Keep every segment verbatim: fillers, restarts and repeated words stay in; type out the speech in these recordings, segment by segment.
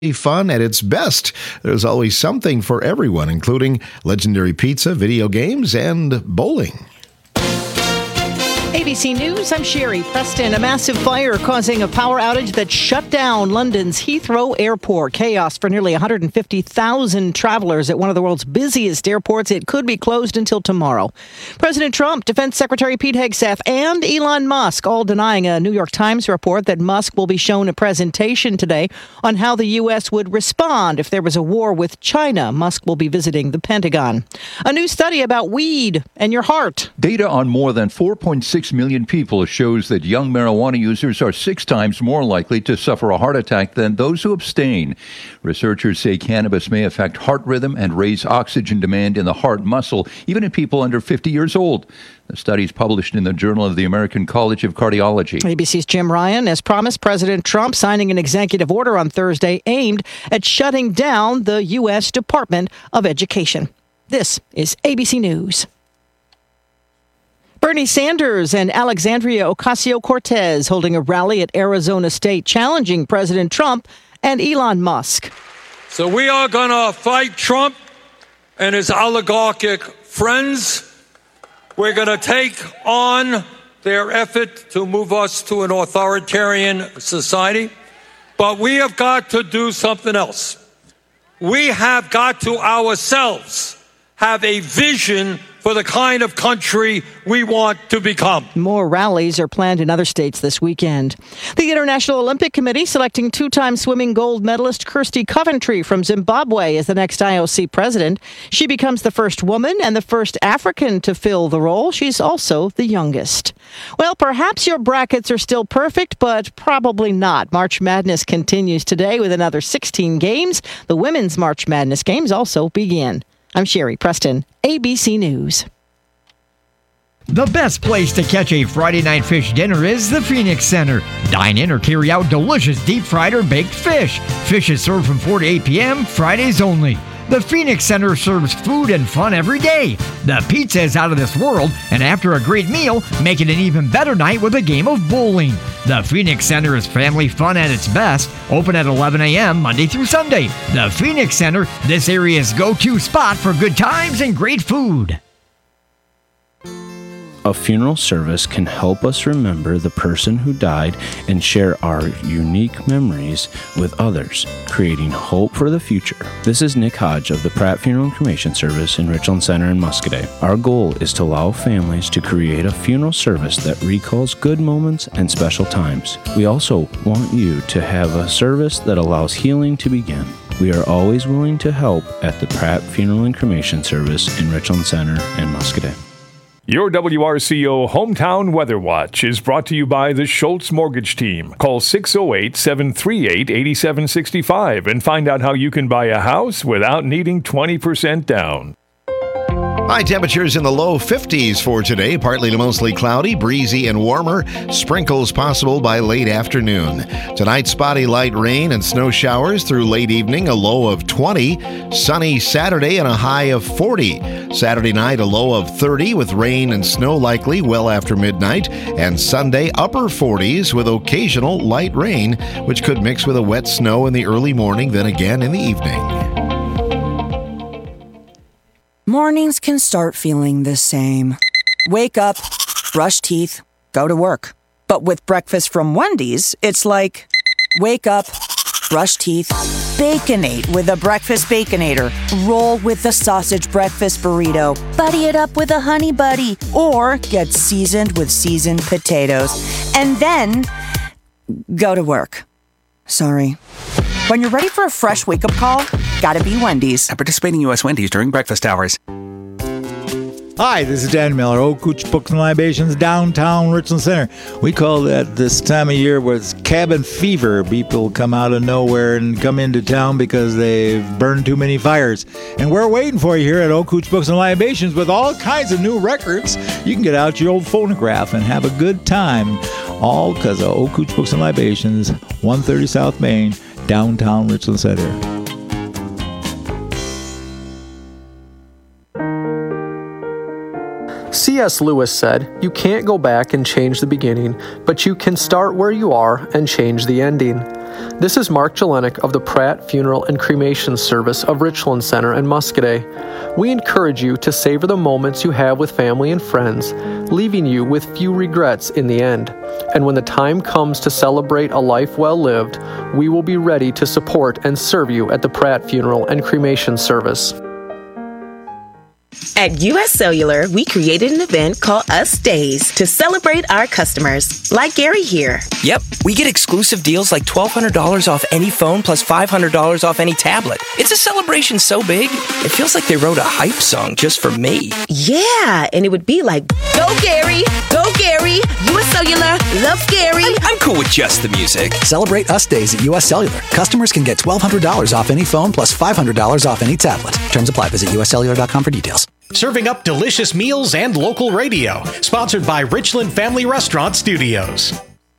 Fun at its best. There's always something for everyone, including legendary pizza, video games, and bowling. A B C News, I'm Sherry Preston. A massive fire causing a power outage that shut down London's Heathrow Airport. Chaos for nearly one hundred fifty thousand travelers at one of the world's busiest airports. It could be closed until tomorrow. President Trump, Defense Secretary Pete Hegseth, and Elon Musk all denying a New York Times report that Musk will be shown a presentation today on how the U S would respond if there was a war with China. Musk will be visiting the Pentagon. A new study about weed and your heart. Data on more than four point six million people shows that young marijuana users are six times more likely to suffer a heart attack than those who abstain. Researchers say cannabis may affect heart rhythm and raise oxygen demand in the heart muscle, even in people under fifty years old. The study is published in the Journal of the American College of Cardiology. A B C's Jim Ryan, as promised, President Trump signing an executive order on Thursday aimed at shutting down the U S Department of Education. This is A B C News. Bernie Sanders and Alexandria Ocasio-Cortez holding a rally at Arizona State challenging President Trump and Elon Musk. So we are going to fight Trump and his oligarchic friends. We're going to take on their effort to move us to an authoritarian society. But we have got to do something else. We have got to ourselves have a vision for the kind of country we want to become. More rallies are planned in other states this weekend. The International Olympic Committee selecting two-time swimming gold medalist Kirsty Coventry from Zimbabwe as the next I O C president. She becomes the first woman and the first African to fill the role. She's also the youngest. Well, perhaps your brackets are still perfect, but probably not. March Madness continues today with another sixteen games. The women's March Madness games also begin. I'm Sherry Preston, A B C News. The best place to catch a Friday night fish dinner is the Phoenix Center. Dine in or carry out delicious deep-fried or baked fish. Fish is served from four to eight p.m., Fridays only. The Phoenix Center serves food and fun every day. The pizza is out of this world, and after a great meal, make it an even better night with a game of bowling. The Phoenix Center is family fun at its best, open at eleven a.m. Monday through Sunday. The Phoenix Center, this area's go-to spot for good times and great food. A funeral service can help us remember the person who died and share our unique memories with others, creating hope for the future. This is Nick Hodge of the Pratt Funeral and Cremation Service in Richland Center and Muscoda. Our goal is to allow families to create a funeral service that recalls good moments and special times. We also want you to have a service that allows healing to begin. We are always willing to help at the Pratt Funeral and Cremation Service in Richland Center and Muscoda. Your W R C O Hometown Weather Watch is brought to you by the Schultz Mortgage Team. Call six oh eight, seven three eight, eight seven six five and find out how you can buy a house without needing twenty percent down. High temperatures in the low fifties for today, partly to mostly cloudy, breezy and warmer. Sprinkles possible by late afternoon. Tonight, spotty light rain and snow showers through late evening, a low of twenty. Sunny Saturday and a high of forty. Saturday night, a low of thirty with rain and snow likely well after midnight. And Sunday, upper forties with occasional light rain, which could mix with a wet snow in the early morning, then again in the evening. Mornings can start feeling the same. Wake up, brush teeth, go to work. But with breakfast from Wendy's, it's like, wake up, brush teeth, Baconate with a breakfast Baconator. Roll with the sausage breakfast burrito. Buddy it up with a honey buddy. Or get seasoned with seasoned potatoes. And then, go to work. Sorry. When you're ready for a fresh wake-up call, gotta be Wendy's. At participating U S Wendy's during breakfast hours. Hi, this is Dan Miller, Old Cooch Books and Libations, downtown Richland Center. We call that this time of year was cabin fever. People come out of nowhere and come into town because they've burned too many fires. And we're waiting for you here at Old Cooch Books and Libations with all kinds of new records. You can get out your old phonograph and have a good time. All because of Old Cooch Books and Libations, one thirty South Main, downtown Richland Center. C S Lewis said, "You can't go back and change the beginning, but you can start where you are and change the ending." This is Mark Jelenic of the Pratt Funeral and Cremation Service of Richland Center in Muscoda. We encourage you to savor the moments you have with family and friends, leaving you with few regrets in the end. And when the time comes to celebrate a life well lived, we will be ready to support and serve you at the Pratt Funeral and Cremation Service. At U S Cellular, we created an event called Us Days to celebrate our customers, like Gary here. Yep, we get exclusive deals like twelve hundred dollars off any phone plus five hundred dollars off any tablet. It's a celebration so big, it feels like they wrote a hype song just for me. Yeah, and it would be like, go Gary, go Gary, U S Cellular, love Gary. I'm, I'm cool with just the music. Celebrate Us Days at U S Cellular. Customers can get twelve hundred dollars off any phone plus five hundred dollars off any tablet. Terms apply. Visit U S cellular dot com for details. Serving up delicious meals and local radio. Sponsored by Richland Family Restaurant Studios.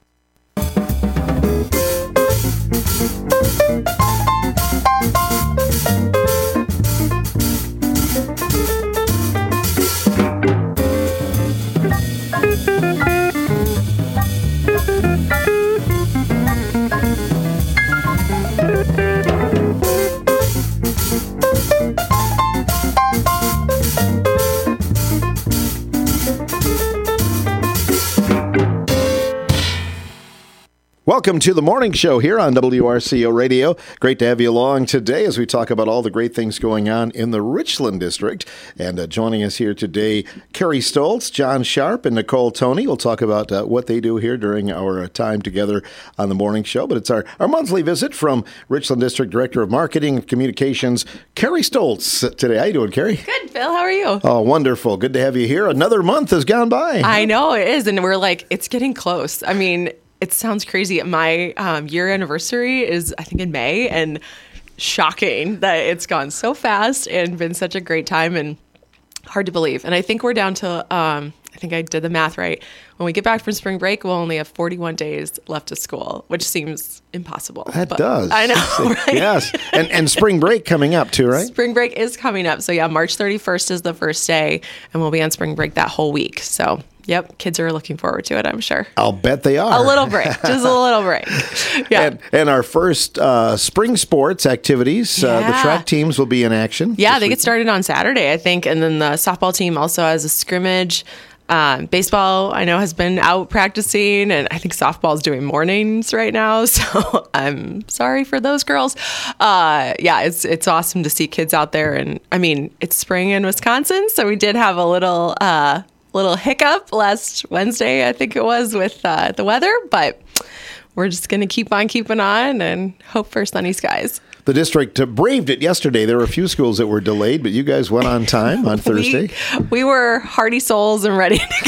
Welcome to the morning show here on W R C O Radio. Great to have you along today as we talk about all the great things going on in the Richland District. And uh, joining us here today, Carrie Stoltz, John Sharp, and Nicole Tony. We'll talk about uh, what they do here during our uh, time together on the morning show. But it's our, our monthly visit from Richland District Director of Marketing and Communications, Carrie Stoltz, today. How you doing, Carrie? Good, Phil. How are you? Oh, wonderful. Good to have you here. Another month has gone by. I know it is. And we're like, it's getting close. I mean, it sounds crazy. My um, year anniversary is, I think, in May, and shocking that it's gone so fast and been such a great time and hard to believe. And I think we're down to, um, I think I did the math right. When we get back from spring break, we'll only have forty-one days left of school, which seems impossible. That but does. I know, right? Yes. And, and spring break coming up too, right? Spring break is coming up. So yeah, March thirty-first is the first day, and we'll be on spring break that whole week. So yep, kids are looking forward to it, I'm sure. I'll bet they are. A little break, just a little break. Yeah. And, and our first uh, spring sports activities, Yeah. uh, the track teams will be in action. Yeah, they get started on Saturday, I think. And then the softball team also has a scrimmage. Um, baseball, I know, has been out practicing, and I think softball is doing mornings right now. So I'm sorry for those girls. Uh, yeah, it's it's awesome to see kids out there. And I mean, it's spring in Wisconsin, so we did have a little uh, little hiccup last Wednesday, I think it was, with uh, the weather. But we're just going to keep on keeping on and hope for sunny skies. The district uh, braved it yesterday. There were a few schools that were delayed, but you guys went on time on Thursday. we, we were hardy souls and ready to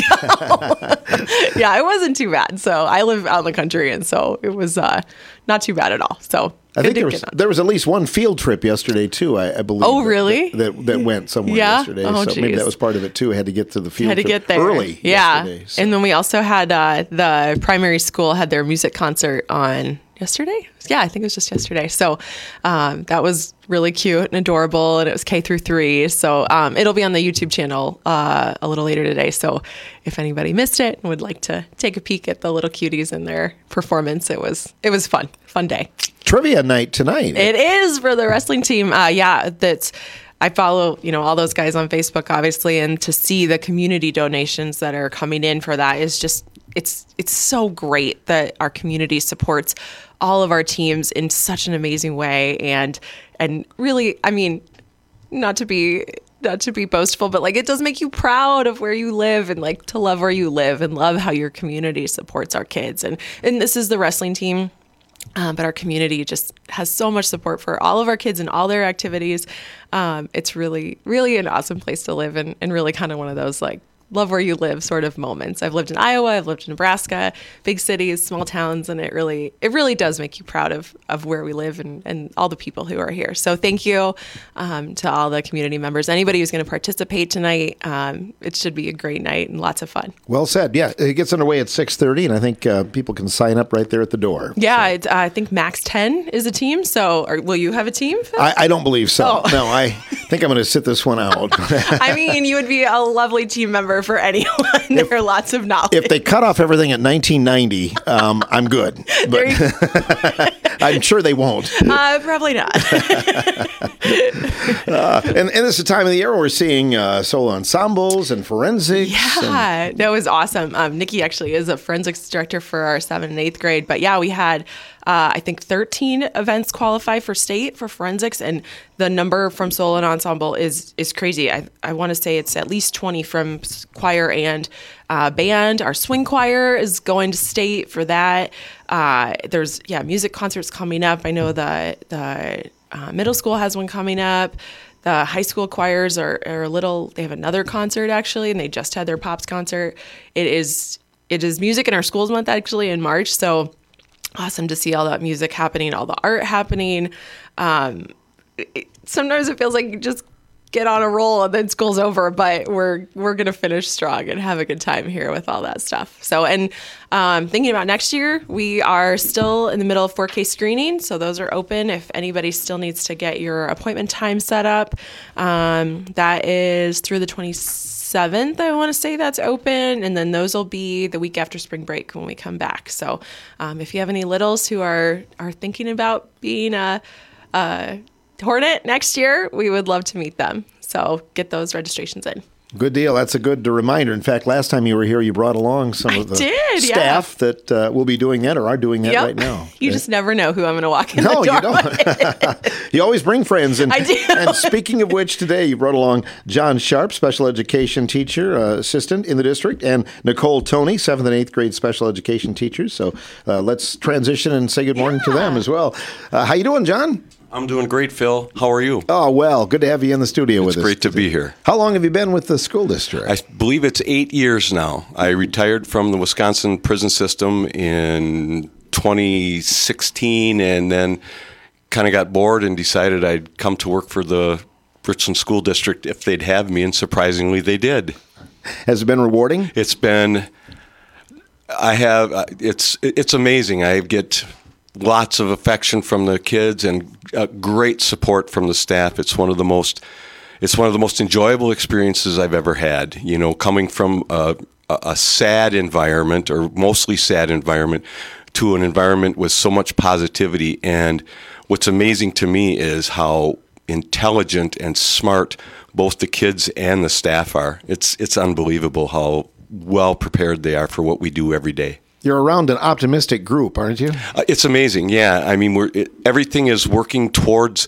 go. Yeah, it wasn't too bad. So I live out in the country, and so it was uh, not too bad at all. So I think there was, there was at least one field trip yesterday, too, I, I believe. Oh, that, really? That, that, that went somewhere yeah? yesterday. Oh, so geez. maybe that was part of it, too. I had to get to the field had to trip get there early yeah. yesterday. So. And then we also had uh, the primary school had their music concert on yesterday. Yeah, I think it was just yesterday. So um, that was really cute and adorable, and it was K through three. So um, it'll be on the YouTube channel uh, a little later today. So if anybody missed it and would like to take a peek at the little cuties and their performance, it was it was fun, fun day. Trivia night tonight. It is for the wrestling team. Uh, yeah, that's. I follow, you know, all those guys on Facebook, obviously, and to see the community donations that are coming in for that is just, it's it's so great that our community supports all of our teams in such an amazing way. And and really, I mean, not to be not to be boastful, but like it does make you proud of where you live and like to love where you live and love how your community supports our kids. And and this is the wrestling team. Um, but our community just has so much support for all of our kids and all their activities. Um, it's really, really an awesome place to live, and, and really kind of one of those like love where you live sort of moments. I've lived in Iowa, I've lived in Nebraska, big cities, small towns, and it really, it really does make you proud of, of where we live and, and all the people who are here. So thank you um, to all the community members. Anybody who's going to participate tonight, um, it should be a great night and lots of fun. Well said. Yeah, it gets underway at six thirty, and I think uh, people can sign up right there at the door. Yeah, so. it, uh, I think max ten is a team. So or, will you have a team, Phil? I, I don't believe so. Oh. No, I think I'm going to sit this one out. I mean, you would be a lovely team member for anyone. There are lots of knowledge. If they cut off everything at nineteen ninety, um, I'm good. But I'm sure they won't. Uh, probably not. uh, and, and this is the time of the year where we're seeing uh, solo ensembles and forensics. Yeah, and- that was awesome. Um, Nikki actually is a forensics director for our seventh and eighth grade. But yeah, we had, uh, I think, thirteen events qualify for state for forensics. And the number from solo and ensemble is is crazy. I, I want to say it's at least twenty from choir and uh, band. Our swing choir is going to state for that. Uh, there's, yeah, music concerts coming up. I know the, the uh, middle school has one coming up. The high school choirs are, are a little, they have another concert actually, and they just had their Pops concert. It is it is Music in Our Schools Month actually in March, so awesome to see all that music happening, all the art happening. Um, it, sometimes it feels like you just get on a roll and then school's over, but we're we're gonna finish strong and have a good time here with all that stuff. So, and um, thinking about next year, we are still in the middle of four K screening, so those are open if anybody still needs to get your appointment time set up. Um, that is through the twenty-seventh, I want to say that's open, and then those will be the week after spring break when we come back. So, um, if you have any littles who are are thinking about being a, a Hornet next year, we would love to meet them. So get those registrations in. Good deal. That's a good reminder. In fact, last time you were here, you brought along some I of the did, staff yeah. that uh, will be doing that or are doing that Yep. right now. You just never know who I'm going to walk in No, the door you don't. with. You always bring friends. And, I do. And speaking of which, today you brought along John Sharp, special education teacher, uh, assistant in the district, and Nicole Toney, seventh and eighth grade special education teachers. So uh, let's transition and say good morning yeah. to them as well. Uh, how you doing, John? I'm doing great, Phil. How are you? Oh, well, good to have you in the studio it's with us. It's great to be here. How long have you been with the school district? I believe it's eight years now. I retired from the Wisconsin prison system in twenty sixteen and then kind of got bored and decided I'd come to work for the Richland School District if they'd have me, and surprisingly they did. Has it been rewarding? It's been, I have, it's it's amazing. I get lots of affection from the kids and uh, great support from the staff. It's one of the most, it's one of the most enjoyable experiences I've ever had. You know, coming from a, a sad environment, or mostly sad environment, to an environment with so much positivity. And what's amazing to me is how intelligent and smart both the kids and the staff are. It's it's unbelievable how well prepared they are for what we do every day. You're around an optimistic group, aren't you? Uh, it's amazing, yeah. I mean, we're it, everything is working towards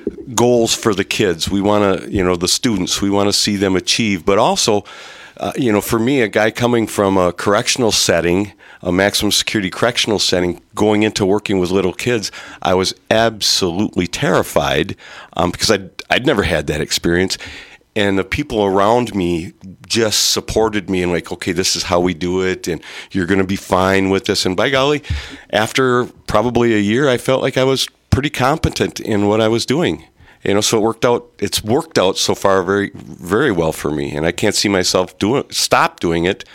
goals for the kids. We want to, you know, the students. We want to see them achieve, but also, uh, you know, for me, a guy coming from a correctional setting, a maximum security correctional setting, going into working with little kids, I was absolutely terrified um, because I'd I'd never had that experience. And the people around me just supported me and like, okay, this is how we do it, and you're going to be fine with this. And by golly, after probably a year, I felt like I was pretty competent in what I was doing. You know, so it worked out. It's worked out so far very, very well for me, and I can't see myself doing stop doing it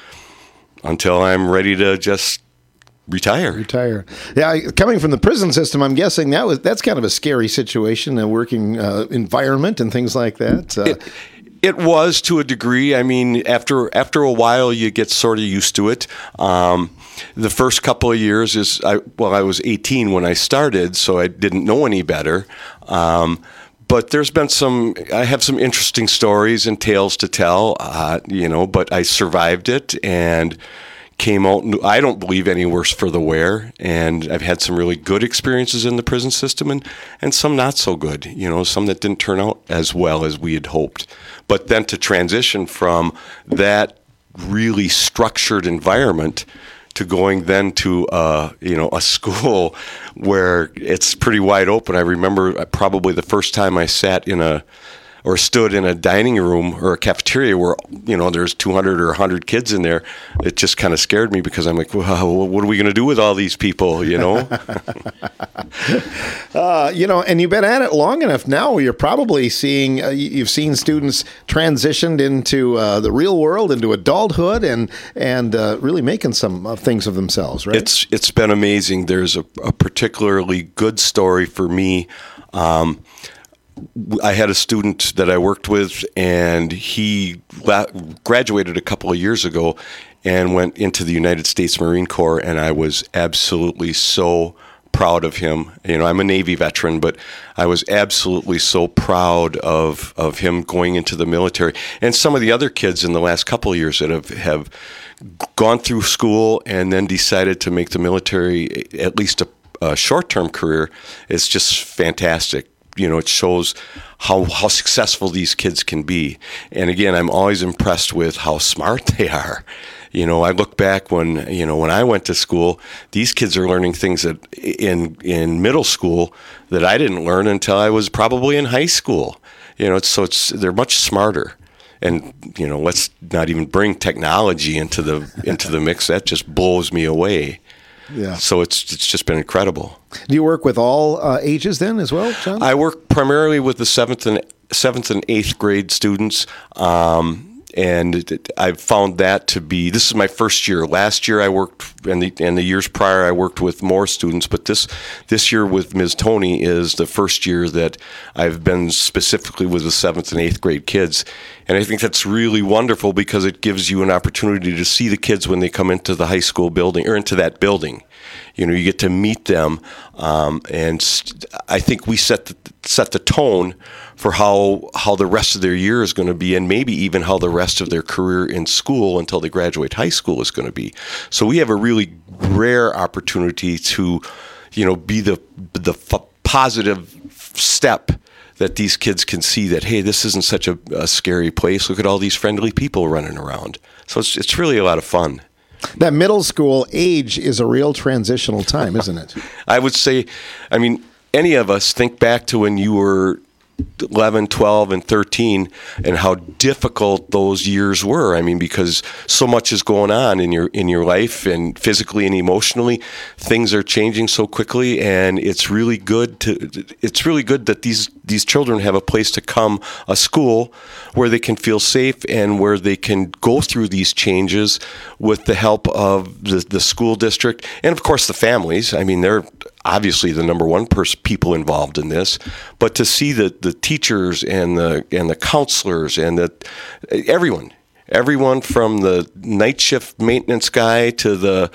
until I'm ready to just retire. Retire. Yeah, coming from the prison system, I'm guessing that was that's kind of a scary situation, a working uh, environment and things like that. Uh, it, it was to a degree. I mean, after after a while, you get sort of used to it. Um, the first couple of years is, I, well, I was eighteen when I started, so I didn't know any better. Um, But there's been some, I have some interesting stories and tales to tell, uh, you know, but I survived it and came out, I don't believe, any worse for the wear. And I've had some really good experiences in the prison system and, and some not so good, you know, some that didn't turn out as well as we had hoped. But then to transition from that really structured environment to going then to uh, you know a school where it's pretty wide open. I remember probably the first time I sat in a or stood in a dining room or a cafeteria where, you know, there's two hundred or one hundred kids in there. It just kind of scared me because I'm like, well, what are we going to do with all these people, you know? uh, you know, and you've been at it long enough now. You're probably seeing, uh, you've seen students transitioned into uh, the real world, into adulthood, and and uh, really making some uh, things of themselves, right? It's It's been amazing. There's a, a particularly good story for me. Um, I had a student that I worked with, and he la- graduated a couple of years ago and went into the United States Marine Corps, and I was absolutely so proud of him. You know, I'm a Navy veteran, but I was absolutely so proud of of him going into the military. And some of the other kids in the last couple of years that have, have gone through school and then decided to make the military at least a, a short-term career, is just fantastic. You know, it shows how how successful these kids can be. And again, I'm always impressed with how smart they are. You know, I look back when, you know, when I went to school, these kids are learning things that in in middle school that I didn't learn until I was probably in high school. You know, it's, so it's they're much smarter. And, you know, let's not even bring technology into the into the mix. That just blows me away. Yeah. So it's it's just been incredible. Do you work with all uh, ages then as well, John? I work primarily with the seventh and seventh and eighth grade students. Um, And I've found that to be, this is my first year. Last year I worked, and the, and the years prior I worked with more students, but this this year with Miz Tony is the first year that I've been specifically with the seventh and eighth grade kids. And I think that's really wonderful because it gives you an opportunity to see the kids when they come into the high school building, or into that building. You know, you get to meet them, um, and st- I think we set the, set the tone for how how the rest of their year is going to be, and maybe even how the rest of their career in school until they graduate high school is going to be. So we have a really rare opportunity to, you know, be the the f- positive step that these kids can see that, hey, this isn't such a, a scary place. Look at all these friendly people running around. So it's it's really a lot of fun. That middle school age is a real transitional time, isn't it? I would say, I mean, any of us, think back to when you were eleven, twelve, and thirteen, and how difficult those years were. I mean, because so much is going on in your in your life, and physically and emotionally, things are changing so quickly, and it's really good to it's really good that these these children have a place to come, a school where they can feel safe and where they can go through these changes with the help of the, the school district and, of course, the families. I mean, they're obviously the number one pers- people involved in this, but to see the, the teachers and the and the counselors and the everyone, everyone from the night shift maintenance guy to the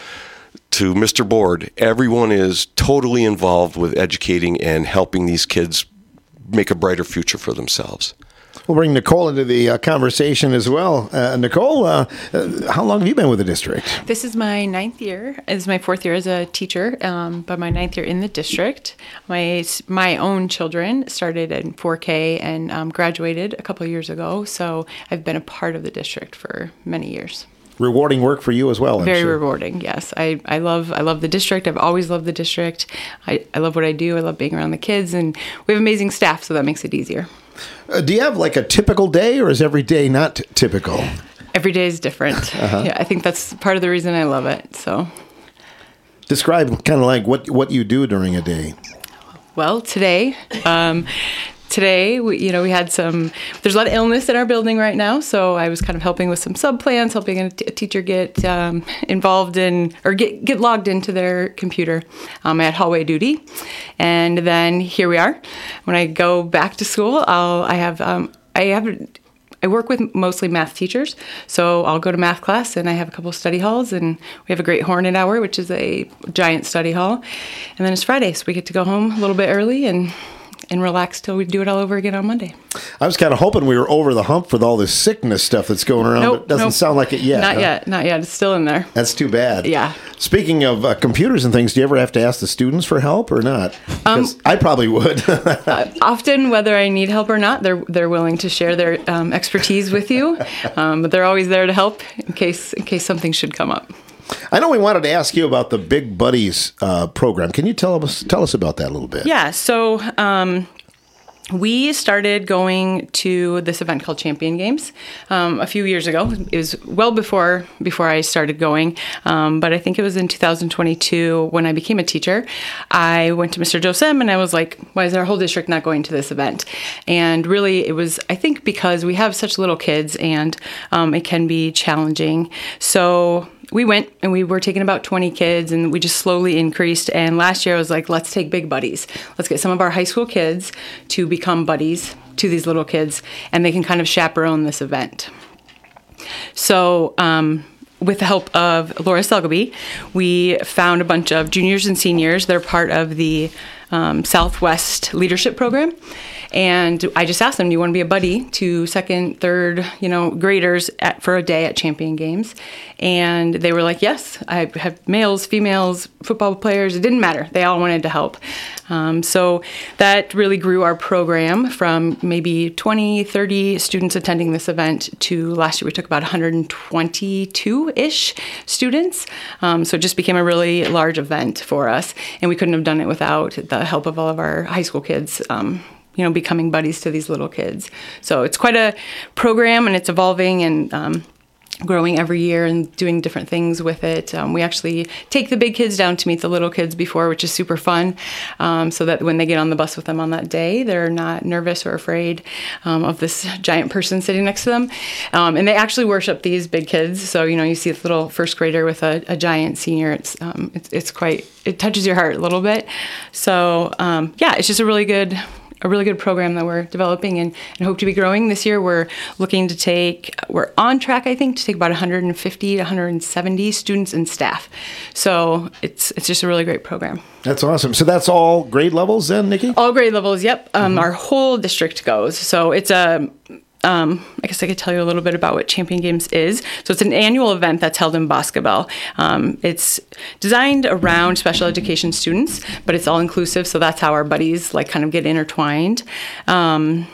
to Mister Board, everyone is totally involved with educating and helping these kids make a brighter future for themselves. We'll bring Nicole into the uh, conversation as well. Uh, Nicole, uh, uh, how long have you been with the district? This is my ninth year. This is my fourth year as a teacher, um, but my ninth year in the district. My my own children started in four K and um, graduated a couple of years ago, so I've been a part of the district for many years. Rewarding work for you as well, I'm Very sure. rewarding, yes. I, I love I love the district. I've always loved the district. I, I love what I do. I love being around the kids, and we have amazing staff, so that makes it easier. Uh, do you have like a typical day, or is every day not typical? Every day is different. Uh-huh. Yeah, I think that's part of the reason I love it. So, describe kind of like what what you do during a day. Well, today, um, today we, you know, we had some. There's a lot of illness in our building right now, so I was kind of helping with some sub plans, helping a, t- a teacher get um, involved in or get get logged into their computer. Um, I had hallway duty, and then here we are. When I go back to school, I'll I have um, I have. I work with mostly math teachers, so I'll go to math class, and I have a couple of study halls, and we have a great Hornet Hour, which is a giant study hall. And then it's Friday, so we get to go home a little bit early and and relax till we do it all over again on Monday. I was kind of hoping we were over the hump with all this sickness stuff that's going around, nope, but it doesn't nope. sound like it yet. Not huh? yet, not yet. It's still in there. That's too bad. Yeah. Speaking of uh, computers and things, do you ever have to ask the students for help or not? Because um, I probably would. uh, often, whether I need help or not, they're they're willing to share their um, expertise with you, um, but they're always there to help in case in case something should come up. I know we wanted to ask you about the Big Buddies uh, program. Can you tell us tell us about that a little bit? Yeah. So. Um, We started going to this event called Champion Games um, a few years ago. It was well before before I started going, um, but I think it was in two thousand twenty-two when I became a teacher. I went to Mister Josem and I was like, why is our whole district not going to this event? And really it was, I think, because we have such little kids and um, it can be challenging. So we went and we were taking about twenty kids, and we just slowly increased. And last year I was like, let's take big buddies. Let's get some of our high school kids to become buddies to these little kids, and they can kind of chaperone this event. So um, with the help of Laura Selgaby, we found a bunch of juniors and seniors. They're part of the um, Southwest Leadership Program. And I just asked them, do you want to be a buddy to second, third, you know, graders at, for a day at Champion Games? And they were like, yes, I have males, females, football players. It didn't matter. They all wanted to help. Um, so that really grew our program from maybe twenty, thirty students attending this event to last year we took about one hundred twenty-two-ish students. Um, so it just became a really large event for us. And we couldn't have done it without the help of all of our high school kids, um, you know, becoming buddies to these little kids. So it's quite a program, and it's evolving and um, growing every year and doing different things with it. Um, we actually take the big kids down to meet the little kids before, which is super fun, um, so that when they get on the bus with them on that day, they're not nervous or afraid um, of this giant person sitting next to them. Um, and they actually worship these big kids. So, you know, you see a little first grader with a, a giant senior. It's, um, it's, it's quite, it touches your heart a little bit. So, um, yeah, it's just a really good a really good program that we're developing and, and hope to be growing. This year we're looking to take, we're on track, I think, to take about one hundred fifty to one hundred seventy students and staff. So it's it's just a really great program. That's awesome. So that's all grade levels then, Nikki? All grade levels, yep. Um, mm-hmm. Our whole district goes. So it's a... Um, I guess I could tell you a little bit about what Champion Games is. So it's an annual event that's held in Boscobel. Um, it's designed around special education students, but it's all inclusive. So that's how our buddies like kind of get intertwined. Um,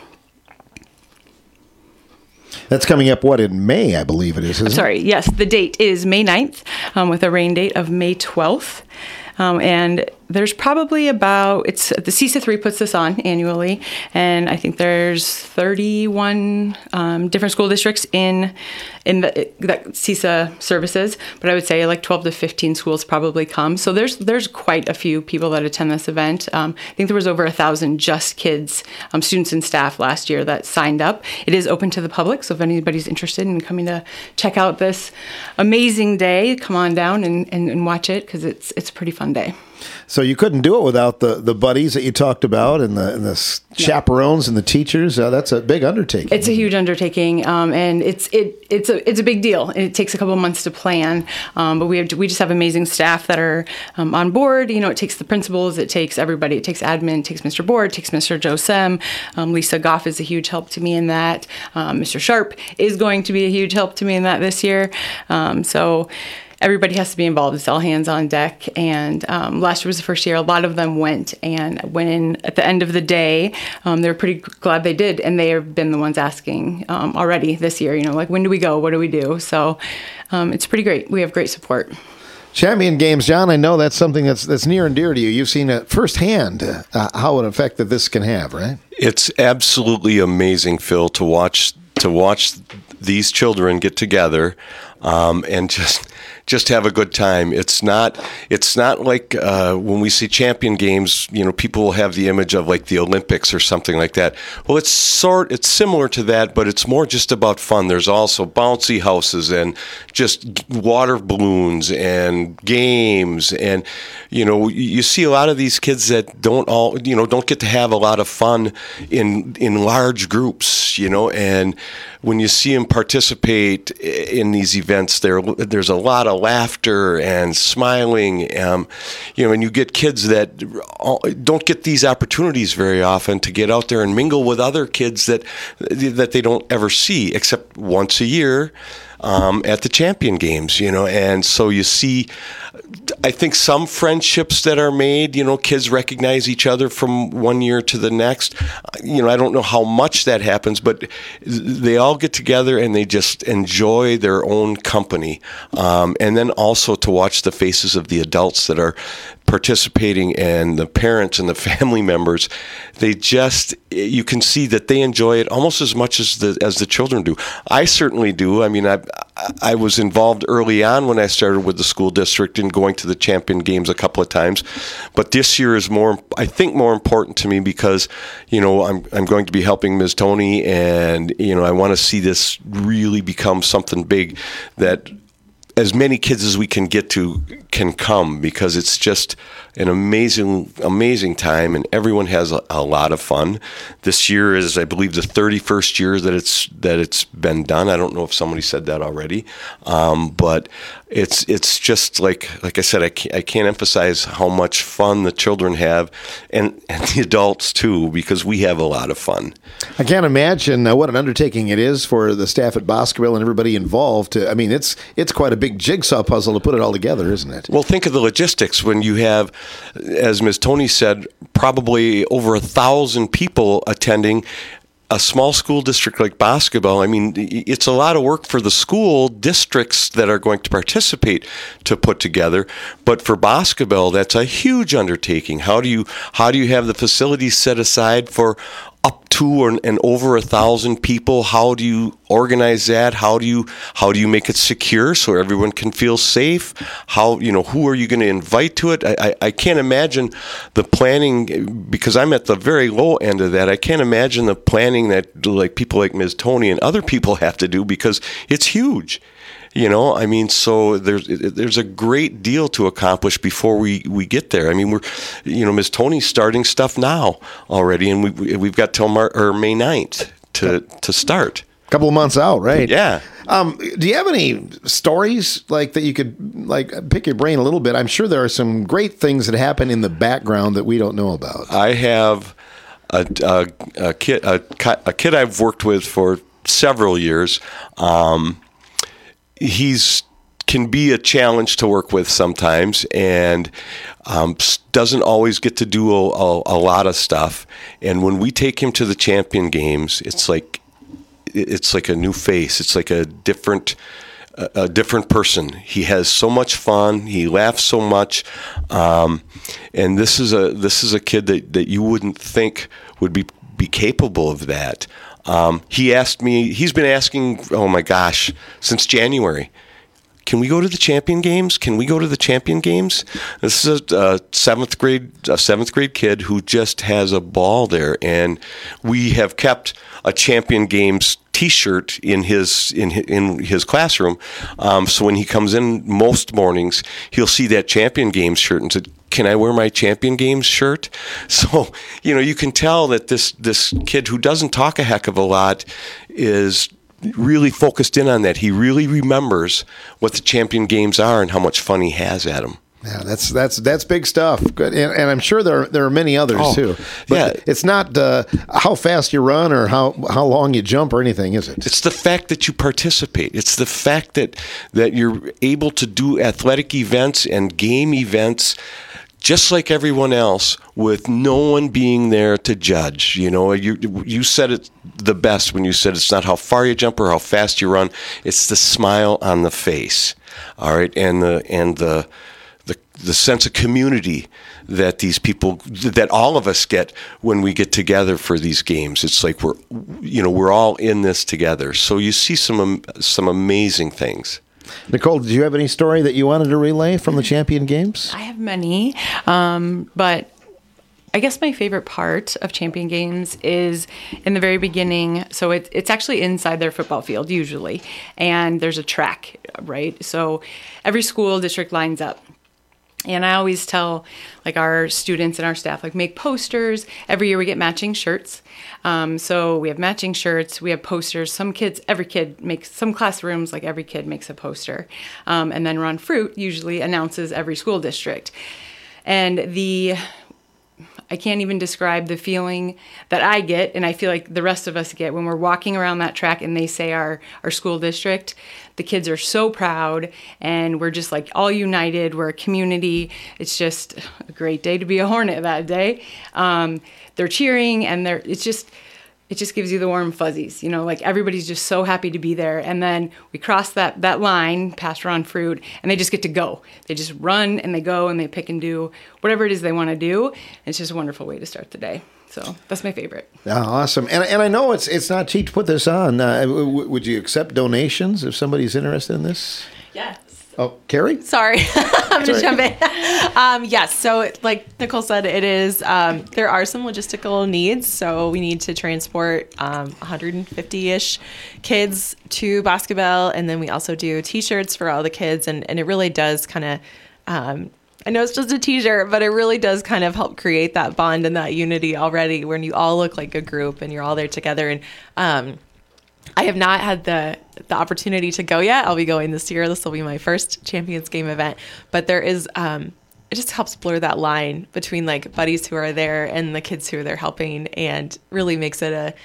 That's coming up, what, in May, I believe it is, isn't sorry, it? Yes, the date is May ninth um, with a rain date of May twelfth. Um, and there's probably about, it's the C I S A three puts this on annually, and I think there's thirty-one um, different school districts in in the, that C I S A services, but I would say like twelve to fifteen schools probably come. So there's there's quite a few people that attend this event. Um, I think there was over a thousand just kids, um, students and staff last year that signed up. It is open to the public, so if anybody's interested in coming to check out this amazing day, come on down and, and, and watch it, because it's it's a pretty fun day. So you couldn't do it without the, the buddies that you talked about and the, and the chaperones and the teachers. Uh, that's a big undertaking. It's a huge undertaking, um, and it's it it's a it's a big deal. It takes a couple of months to plan, um, but we have we just have amazing staff that are um, on board. You know, it takes the principals, it takes everybody, it takes admin, it takes Mister Board, it takes Mister Joe Sem. Um, Lisa Goff is a huge help to me in that. Um, Mister Sharp is going to be a huge help to me in that this year. Um, so. Everybody has to be involved. It's all hands on deck. And um, last year was the first year. A lot of them went. And when at the end of the day, um, they were pretty glad they did. And they have been the ones asking um, already this year, you know, like, when do we go? What do we do? So um, it's pretty great. We have great support. Champion Games, John, I know that's something that's that's near and dear to you. You've seen it firsthand, uh, how an effect that this can have, right? It's absolutely amazing, Phil, to watch to watch these children get together um, and just just have a good time. It's not it's not like uh, when we see Champion Games, you know, people will have the image of like the Olympics or something like that. Well, it's sort it's similar to that, but it's more just about fun. There's also bouncy houses and just water balloons and games, and you know, you see a lot of these kids that don't all you know don't get to have a lot of fun in in large groups, you know, and when you see them participate in these events, there there's a lot of laughter and smiling, um, you know, and you get kids that don't get these opportunities very often to get out there and mingle with other kids that that they don't ever see except once a year um, at the Champion Games, you know, and so you see, I think, some friendships that are made, you know, kids recognize each other from one year to the next. You know, I don't know how much that happens, but they all get together and they just enjoy their own company. Um, and then also to watch the faces of the adults that are participating and the parents and the family members, they just, you can see that they enjoy it almost as much as the as the children do. I certainly do. I mean, I I was involved early on when I started with the school district in going to the Champion Games a couple of times, but this year is more, I think, more important to me because, you know, I'm I'm going to be helping Miz Tony, and you know, I want to see this really become something big that as many kids as we can get to can come, because it's just an amazing, amazing time, and everyone has a, a lot of fun. This year is, I believe, the thirty-first year that it's that it's been done. I don't know if somebody said that already, um, but it's it's just like like I said, I can't, I can't emphasize how much fun the children have, and, and the adults too, because we have a lot of fun. I can't imagine uh, what an undertaking it is for the staff at Boscoville and everybody involved. To, I mean, it's it's quite a big jigsaw puzzle to put it all together, isn't it? Well, think of the logistics when you have, as Miz Tony said, probably over a thousand people attending a small school district like Boscoville. I mean, it's a lot of work for the school districts that are going to participate to put together. But for Boscoville, that's a huge undertaking. How do you how do you have the facilities set aside for up to or, and over a thousand people? How do you organize that? How do you how do you make it secure so everyone can feel safe? How, you know, who are you going to invite to it? I, I, I can't imagine the planning, because I'm at the very low end of that. I can't imagine the planning that like people like Miz Tony and other people have to do, because it's huge. You know, I mean, so there's there's a great deal to accomplish before we, we get there. I mean, we're, you know, Miz Tony's starting stuff now already, and we we've got till Mar- or May ninth to to start. A couple of months out, right? Yeah. Um, do you have any stories like that you could like pick your brain a little bit? I'm sure there are some great things that happen in the background that we don't know about. I have a a, a kid a, a kid I've worked with for several years. Um, He's can be a challenge to work with sometimes, and um, doesn't always get to do a, a, a lot of stuff. And when we take him to the champion games, it's like it's like a new face. It's like a different a, a different person. He has so much fun. He laughs so much, um, and this is a this is a kid that, that you wouldn't think would be be capable of that. Um, he asked me, he's been asking, oh my gosh, since January, can we go to the champion games? Can we go to the champion games? This is a, a seventh grade, a seventh grade kid who just has a ball there. And we have kept a champion games T-shirt in his in his, in his classroom. Um, so when he comes in most mornings, he'll see that champion games shirt and say, can I wear my champion games shirt? So, you know, you can tell that this this kid who doesn't talk a heck of a lot is really focused in on that. He really remembers what the champion games are and how much fun he has at them. Yeah, that's that's that's big stuff. Good, and, and I'm sure there are, there are many others oh, too. But yeah, it's not uh, how fast you run or how how long you jump or anything, is it? It's the fact that you participate. It's the fact that that you're able to do athletic events and game events just like everyone else, with no one being there to judge. You know, you you said it the best when you said it's not how far you jump or how fast you run. It's the smile on the face. All right, and the and the the the sense of community that these people, that all of us get when we get together for these games. It's like we're, you know, we're all in this together. So you see some some amazing things. Nicole, did you have any story that you wanted to relay from the Champion Games? I have many, um, but I guess my favorite part of Champion Games is in the very beginning. So it, it's actually inside their football field usually, and there's a track, right? So every school district lines up. And I always tell like our students and our staff, like, make posters. Every year we get matching shirts. Um, so we have matching shirts, we have posters. Some kids, every kid makes, some classrooms, like every kid makes a poster. Um, and then Ron Fruit usually announces every school district. And the, I can't even describe the feeling that I get, and I feel like the rest of us get when we're walking around that track and they say our, our school district. The kids are so proud, and we're just like all united. We're a community. It's just a great day to be a Hornet that day. Um, they're cheering, and they're it's just it just gives you the warm fuzzies. You know, like everybody's just so happy to be there. And then we cross that that line past Ron Fruit, and they just get to go. They just run and they go and they pick and do whatever it is they want to do. And it's just a wonderful way to start the day. So that's my favorite. Yeah, awesome. And and I know it's it's not cheap to put this on. Uh, w- would you accept donations if somebody's interested in this? Yes. Oh, Carrie? Sorry, I'm going to jump in. Um, yes, so like Nicole said, it is, um, there are some logistical needs. So we need to transport um, one hundred fifty-ish kids to basketball. And then we also do T-shirts for all the kids. And, and it really does kind of, um, I know it's just a T-shirt, but it really does kind of help create that bond and that unity already when you all look like a group and you're all there together. And um, I have not had the the opportunity to go yet. I'll be going this year. This will be my first Champions Game event. But there is, um, it just helps blur that line between like buddies who are there and the kids who are there helping, and really makes it a,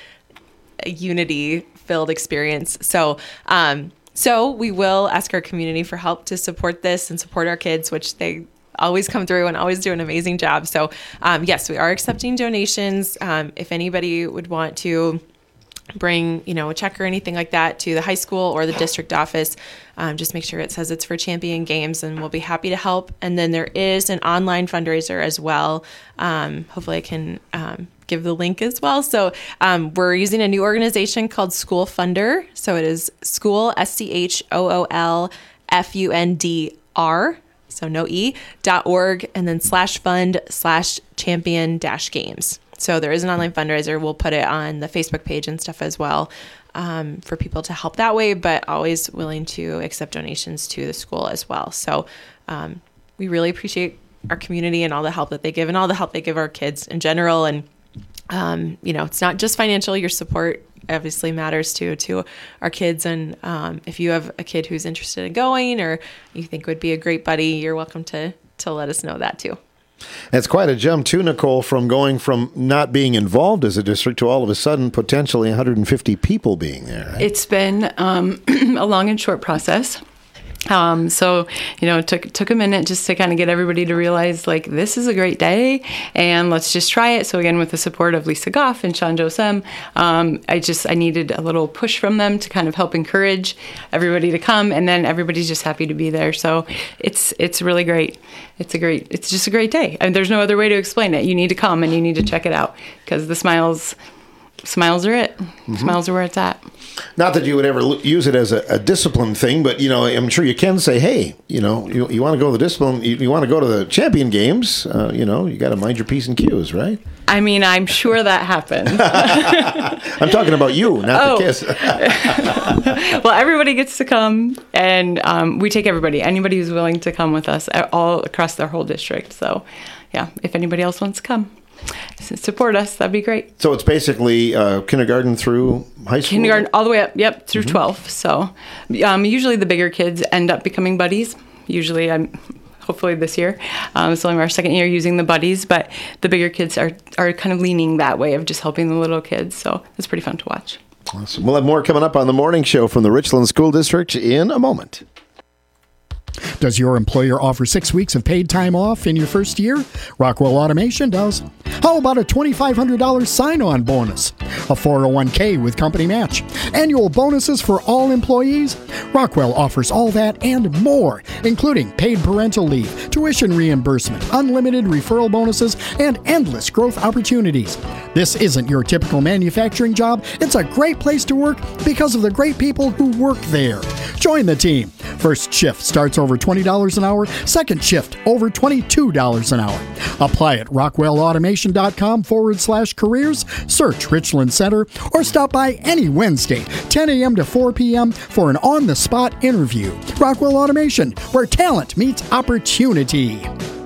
a unity-filled experience. So, um, so we will ask our community for help to support this and support our kids, which they always come through and always do an amazing job. So, um, yes, we are accepting donations. Um, if anybody would want to bring, you know, a check or anything like that to the high school or the district office, um, just make sure it says it's for Champion Games, and we'll be happy to help. And then there is an online fundraiser as well. Um, hopefully I can um, give the link as well. So um, we're using a new organization called School Funder. So it is School, S C H O O L F U N D R, so no E, dot org, and then slash fund slash champion dash games. So there is an online fundraiser. We'll put it on the Facebook page and stuff as well, um, for people to help that way, but always willing to accept donations to the school as well. So um, we really appreciate our community and all the help that they give and all the help they give our kids in general. And, um, you know, it's not just financial. Your support obviously matters too, to our kids. And um, if you have a kid who's interested in going or you think would be a great buddy, you're welcome to to let us know that too. It's quite a jump too, Nicole, from going from not being involved as a district to all of a sudden potentially one hundred fifty people being there. Right? It's been um, a long and short process. Um, so, you know, it took, took a minute just to kind of get everybody to realize, like, this is a great day and let's just try it. So again, with the support of Lisa Goff and Sean Josem, um, I just, I needed a little push from them to kind of help encourage everybody to come. And then everybody's just happy to be there. So it's, it's really great. It's a great, it's just a great day. And there's no other way to explain it. You need to come and you need to check it out because the smiles, smiles are it. Mm-hmm. Smiles are where it's at. Not that you would ever l- use it as a, a discipline thing, but, you know, I'm sure you can say, hey, you know, you, you want to go to the discipline, you, you want to go to the Champion Games, uh, you know, you got to mind your P's and Q's, right? I mean, I'm sure that happens. I'm talking about you, not oh. the kids. Well, everybody gets to come, and um, we take everybody, anybody who's willing to come with us all across their whole district. So, yeah, if anybody else wants to come, support us, that'd be great. So it's basically uh, kindergarten through high school? Kindergarten all the way up, yep, through mm-hmm. twelve. So um, usually the bigger kids end up becoming buddies. Usually I'm... hopefully this year. Um, it's only our second year using the buddies, but the bigger kids are, are kind of leaning that way of just helping the little kids. So it's pretty fun to watch. Awesome. We'll have more coming up on the morning show from the Richland School District in a moment. Does your employer offer six weeks of paid time off in your first year? Rockwell Automation does. How about a twenty-five hundred dollars sign-on bonus? A four oh one k with company match? Annual bonuses for all employees? Rockwell offers all that and more, including paid parental leave, tuition reimbursement, unlimited referral bonuses, and endless growth opportunities. This isn't your typical manufacturing job. It's a great place to work because of the great people who work there. Join the team. First shift starts over twenty dollars an hour. Second shift over twenty-two dollars an hour. Apply at rockwellautomation.com forward slash careers. Search Richland Center or stop by any Wednesday, ten a.m. to four p.m. for an on-the-spot interview. Rockwell Automation, where talent meets opportunity.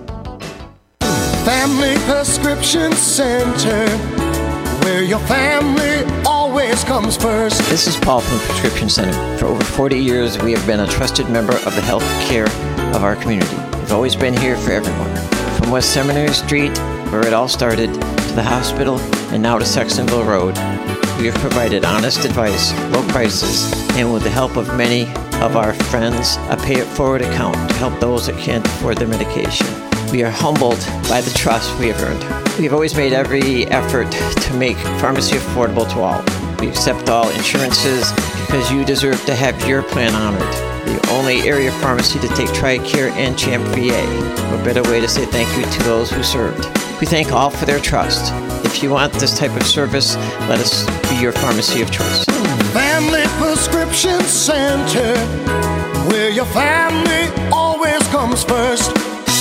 Family Prescription Center, where your family always comes first. This is Paul from the Prescription Center. For over forty years, we have been a trusted member of the health care of our community. We've always been here for everyone. From West Seminary Street, where it all started, to the hospital, and now to Saxonville Road, we have provided honest advice, low prices, and with the help of many of our friends, a pay-it-forward account to help those that can't afford their medication. We are humbled by the trust we have earned. We have always made every effort to make pharmacy affordable to all. We accept all insurances because you deserve to have your plan honored. The only area pharmacy to take TRICARE and CHAMP V A. What better way to say thank you to those who served. We thank all for their trust. If you want this type of service, let us be your pharmacy of choice. Family Prescription Center, where your family always comes first.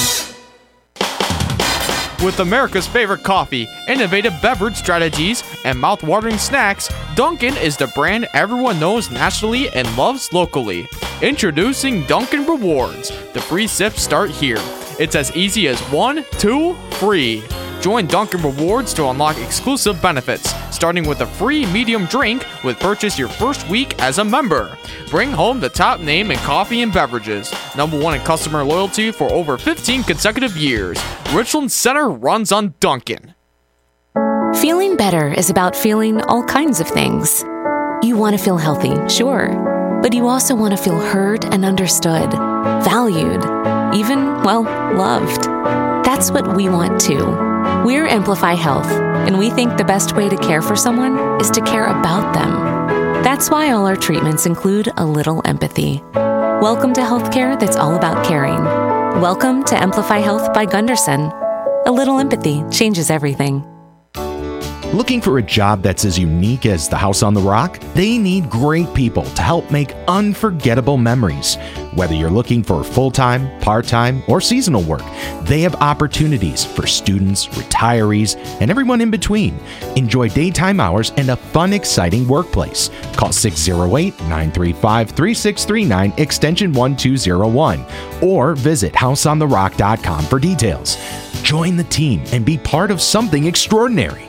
With America's favorite coffee, innovative beverage strategies, and mouth-watering snacks, Dunkin' is the brand everyone knows nationally and loves locally. Introducing Dunkin' Rewards. The free sips start here. It's as easy as one, two, free. Join Dunkin' Rewards to unlock exclusive benefits, starting with a free medium drink with purchase your first week as a member. Bring home the top name in coffee and beverages. Number one in customer loyalty for over fifteen consecutive years. Richland Center runs on Dunkin'. Feeling better is about feeling all kinds of things. You want to feel healthy, sure, but you also want to feel heard and understood, valued, even, well, loved. That's what we want too. We're Amplify Health, and we think the best way to care for someone is to care about them. That's why all our treatments include a little empathy. Welcome to healthcare that's all about caring. Welcome to Amplify Health by Gunderson. A little empathy changes everything. Looking for a job that's as unique as the House on the Rock? They need great people to help make unforgettable memories. Whether you're looking for full-time, part-time, or seasonal work, they have opportunities for students, retirees, and everyone in between. Enjoy daytime hours and a fun, exciting workplace. Call six oh eight, nine three five, three six three nine, extension one two oh one, or visit house on the rock dot com for details. Join the team and be part of something extraordinary.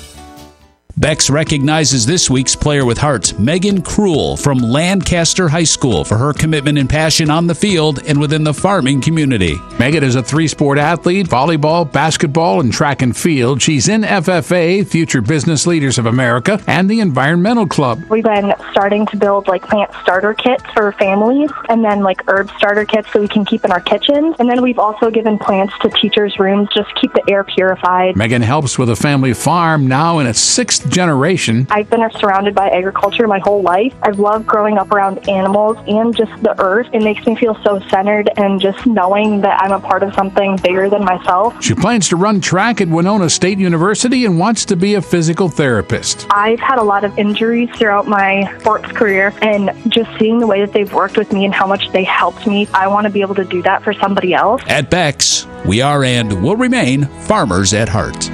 Bex recognizes this week's Player with Heart, Megan Cruel from Lancaster High School, for her commitment and passion on the field and within the farming community. Megan is a three-sport athlete, volleyball, basketball, and track and field. She's in F F A, Future Business Leaders of America, and the Environmental Club. We've been starting to build like plant starter kits for families, and then like herb starter kits so we can keep in our kitchens. And then we've also given plants to teachers' rooms, just keep the air purified. Megan helps with a family farm now in its sixth generation. I've been surrounded by agriculture my whole life. I've loved growing up around animals and just the earth. It makes me feel so centered, and just knowing that I'm a part of something bigger than myself. She plans to run track at Winona State University and wants to be a physical therapist. I've had a lot of injuries throughout my sports career, and just seeing the way that they've worked with me and how much they helped me, I want to be able to do that for somebody else. At Bex, we are and will remain farmers at heart.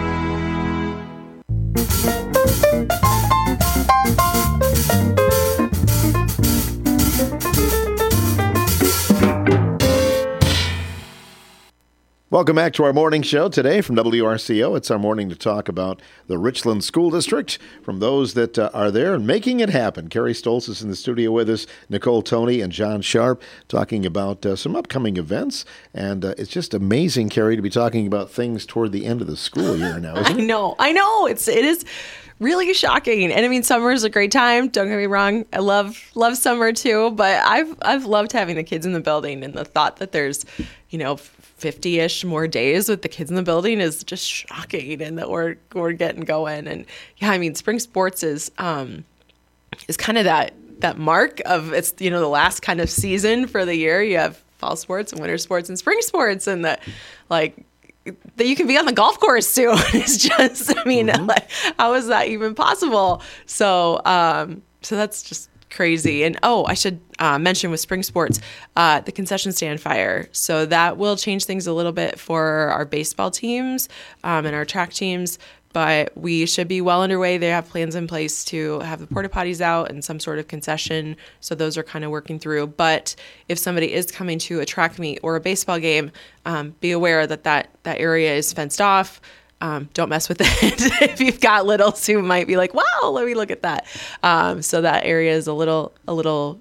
Welcome back to our morning show today from W R C O. It's our morning to talk about the Richland School District from those that uh, are there and making it happen. Carrie Stoltz is in the studio with us, Nicole Toney and John Sharp, talking about uh, some upcoming events. And uh, it's just amazing, Carrie, to be talking about things toward the end of the school year now, isn't it? I know. I know. It's, it is really shocking. And I mean, summer is a great time. Don't get me wrong. I love, love summer too, but I've, I've loved having the kids in the building, and the thought that there's, you know, fifty-ish more days with the kids in the building is just shocking, and that we're we're getting going. And yeah, I mean, spring sports is um is kind of that that mark of, it's, you know, the last kind of season for the year. You have fall sports and winter sports and spring sports, and that like that you can be on the golf course too. It's just, I mean, mm-hmm. like, how is that even possible? So um so that's just crazy. And oh, I should uh, mention with spring sports, uh, the concession stand fire. So that will change things a little bit for our baseball teams um, and our track teams, but we should be well underway. They have plans in place to have the porta potties out and some sort of concession. So those are kind of working through. But if somebody is coming to a track meet or a baseball game, um, be aware that, that that area is fenced off. Um, don't mess with it if you've got littles who might be like, wow, let me look at that. Um, so that area is a little, a little,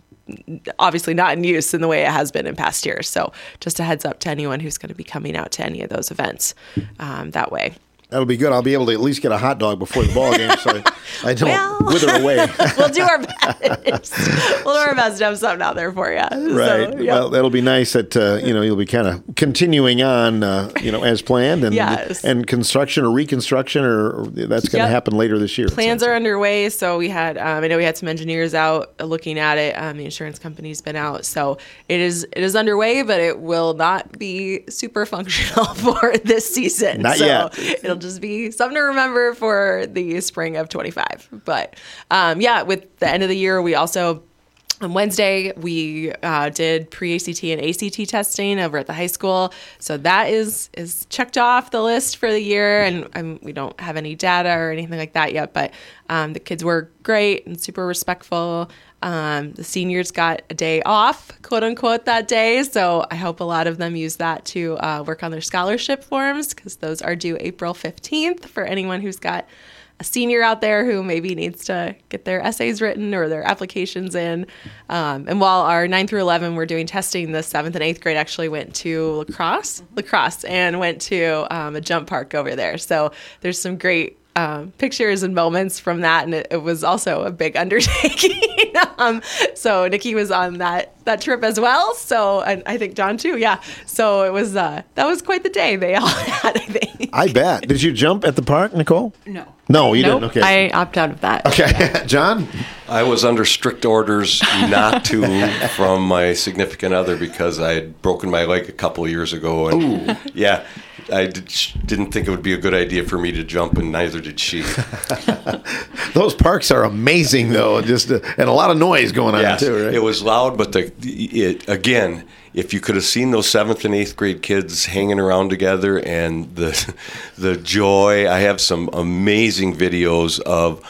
obviously not in use in the way it has been in past years. So just a heads up to anyone who's going to be coming out to any of those events um, that way. That'll be good. I'll be able to at least get a hot dog before the ball game, so I, I don't well, wither away. We'll do our best. We'll do our best to have something out there for you. Right. So, yep. Well, that'll be nice that uh, you know, you'll be kind of continuing on, uh, you know, as planned, and yes. and construction or reconstruction, or that's going to yep. happen later this year. Plans are underway. So we had, um, I know we had some engineers out looking at it. Um, the insurance company's been out, so it is it is underway, but it will not be super functional for this season. Not so yet. It'll just be something to remember for the spring of twenty-five. But um, yeah, with the end of the year, we also On Wednesday, we uh, did pre-A C T and A C T testing over at the high school. So that is is checked off the list for the year, and um, we don't have any data or anything like that yet, but um, the kids were great and super respectful. Um, the seniors got a day off, quote unquote, that day. So I hope a lot of them use that to uh, work on their scholarship forms, because those are due April fifteenth for anyone who's got a senior out there who maybe needs to get their essays written or their applications in. Um, and while our nine through eleven were doing testing, the seventh and eighth grade actually went to lacrosse, lacrosse, and went to um, a jump park over there. So there's some great um, pictures and moments from that, and it, it was also a big undertaking. um, so Nikki was on that that trip as well. So and I think John too. Yeah. So it was uh, that was quite the day they all had, I think. I bet. Did you jump at the park, Nicole? No. No, you nope, didn't. Okay. I opt out of that. Okay, John? I was under strict orders not to from my significant other because I had broken my leg a couple of years ago. And Ooh. Yeah, I did, didn't think it would be a good idea for me to jump, and neither did she. Those parks are amazing, though, just uh, and a lot of noise going on, Yes, too, right? It was loud, but the it again, if you could have seen those seventh and eighth grade kids hanging around together and the the joy. I have some amazing videos of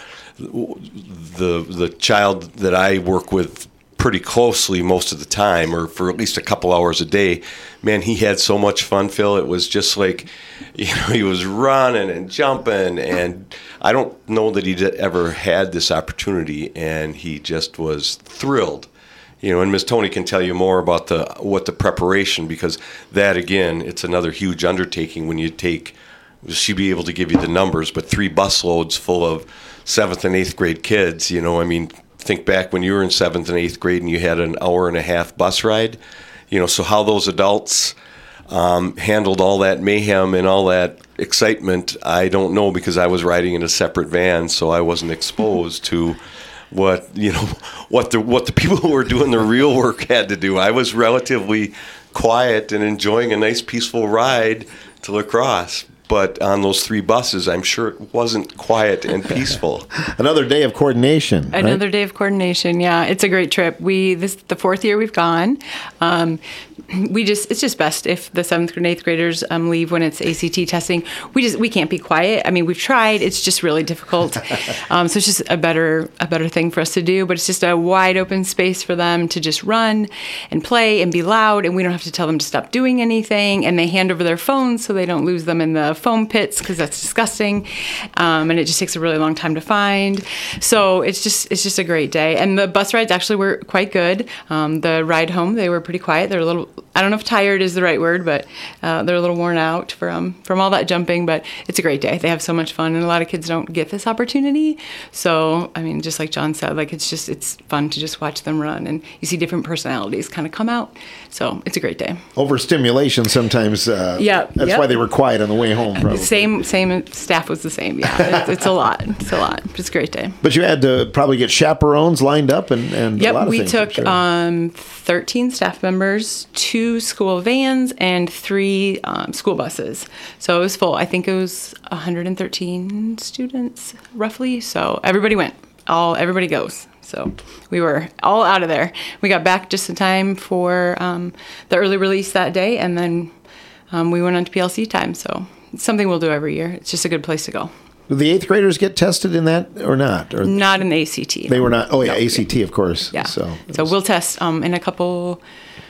the the child that I work with pretty closely most of the time, or for at least a couple hours a day. Man, he had so much fun, Phil. It was just like, you know, he was running and jumping, and I don't know that he'd ever had this opportunity, and he just was thrilled. You know, and Miz Tony can tell you more about the what the preparation, because that, again, it's another huge undertaking when you take, she'd be able to give you the numbers, but three bus loads full of seventh and eighth grade kids, you know, I mean, think back when you were in seventh and eighth grade and you had an hour and a half bus ride, you know, so how those adults um, handled all that mayhem and all that excitement, I don't know, because I was riding in a separate van, so I wasn't exposed to what, you know, what the what the people who were doing the real work had to do. I was relatively quiet and enjoying a nice peaceful ride to La Crosse. But on those three buses, I'm sure it wasn't quiet and peaceful. Another day of coordination. Another right? day of coordination. Yeah, it's a great trip. We this the fourth year we've gone. Um, we just it's just best if the seventh and eighth graders um, leave when it's A C T testing. We just we can't be quiet. I mean, we've tried. It's just really difficult. um, so it's just a better a better thing for us to do. But it's just a wide open space for them to just run and play and be loud, and we don't have to tell them to stop doing anything. And they hand over their phones so they don't lose them in the foam pits, because that's disgusting, um, and it just takes a really long time to find. So it's just it's just a great day, and the bus rides actually were quite good. Um, the ride home, they were pretty quiet. They're a little, I don't know if tired is the right word, but uh, they're a little worn out from from all that jumping. But it's a great day. They have so much fun, and a lot of kids don't get this opportunity. So I mean, just like John said, like it's just it's fun to just watch them run, and you see different personalities kind of come out. So it's a great day. Overstimulation sometimes. Uh, yeah, that's yep. why they were quiet on the way home. Probably. Same same staff was the same. Yeah, it's, it's a lot. It's a lot. It's a great day. But you had to probably get chaperones lined up and, and yep, a lot of we things. took Sure. um, thirteen staff members, two school vans, and three um, school buses. So it was full. I think it was one hundred thirteen students roughly. So everybody went. All everybody goes. So we were all out of there. We got back just in time for um, the early release that day, and then um, we went on to P L C time. So it's something we'll do every year. It's just a good place to go. Did the eighth graders get tested in that or not? Or not in the A C T. They were not. Oh yeah, no. A C T of course. Yeah. So so we'll test um, in a couple.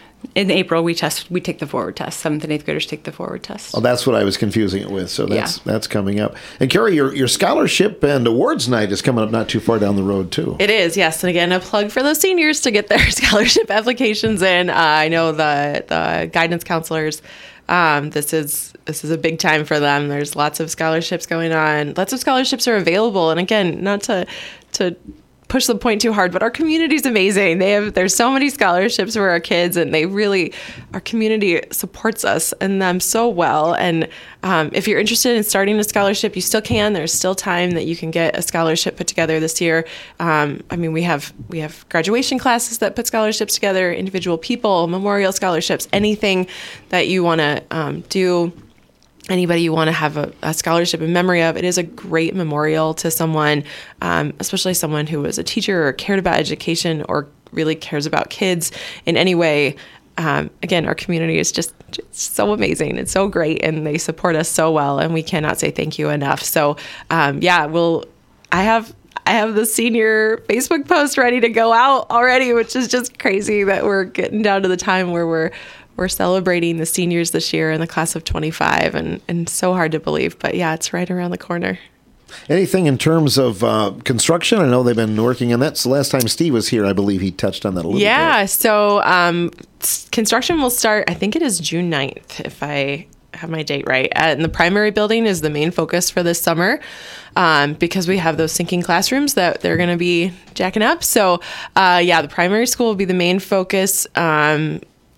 In April, we test. We take the forward test. Seventh and eighth graders take the forward test. Oh, that's what I was confusing it with. So that's Yeah. that's coming up. And Carrie, your your scholarship and awards night is coming up not too far down the road too. It is, yes. And again, a plug for those seniors to get their scholarship applications in. Uh, I know the the guidance counselors. Um, this is this is a big time for them. There's lots of scholarships going on. Lots of scholarships are available. And again, not to to push the point too hard, but our community is amazing. They have there's so many scholarships for our kids, and they really our community supports us and them so well. And um, if you're interested in starting a scholarship, you still can. There's still time that you can get a scholarship put together this year. Um, I mean, we have we have graduation classes that put scholarships together, individual people, memorial scholarships, anything that you want to um, do. Anybody you want to have a, a scholarship in memory of, it is a great memorial to someone, um, especially someone who was a teacher or cared about education or really cares about kids in any way. Um, again, our community is just, just so amazing and so great, and they support us so well, and we cannot say thank you enough. So, um, yeah, we'll, I have, I have the senior Facebook post ready to go out already, which is just crazy that we're getting down to the time where we're, we're celebrating the seniors this year in the class of twenty-five, and, and so hard to believe, but yeah, it's right around the corner. Anything in terms of uh, construction? I know they've been working on that. So last time Steve was here, I believe he touched on that a little yeah, bit. so um, construction will start, I think it is June ninth, if I have my date right. Uh, and the primary building is the main focus for this summer um, because we have those sinking classrooms that they're going to be jacking up. So, uh, yeah, the primary school will be the main focus. Um,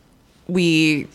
we...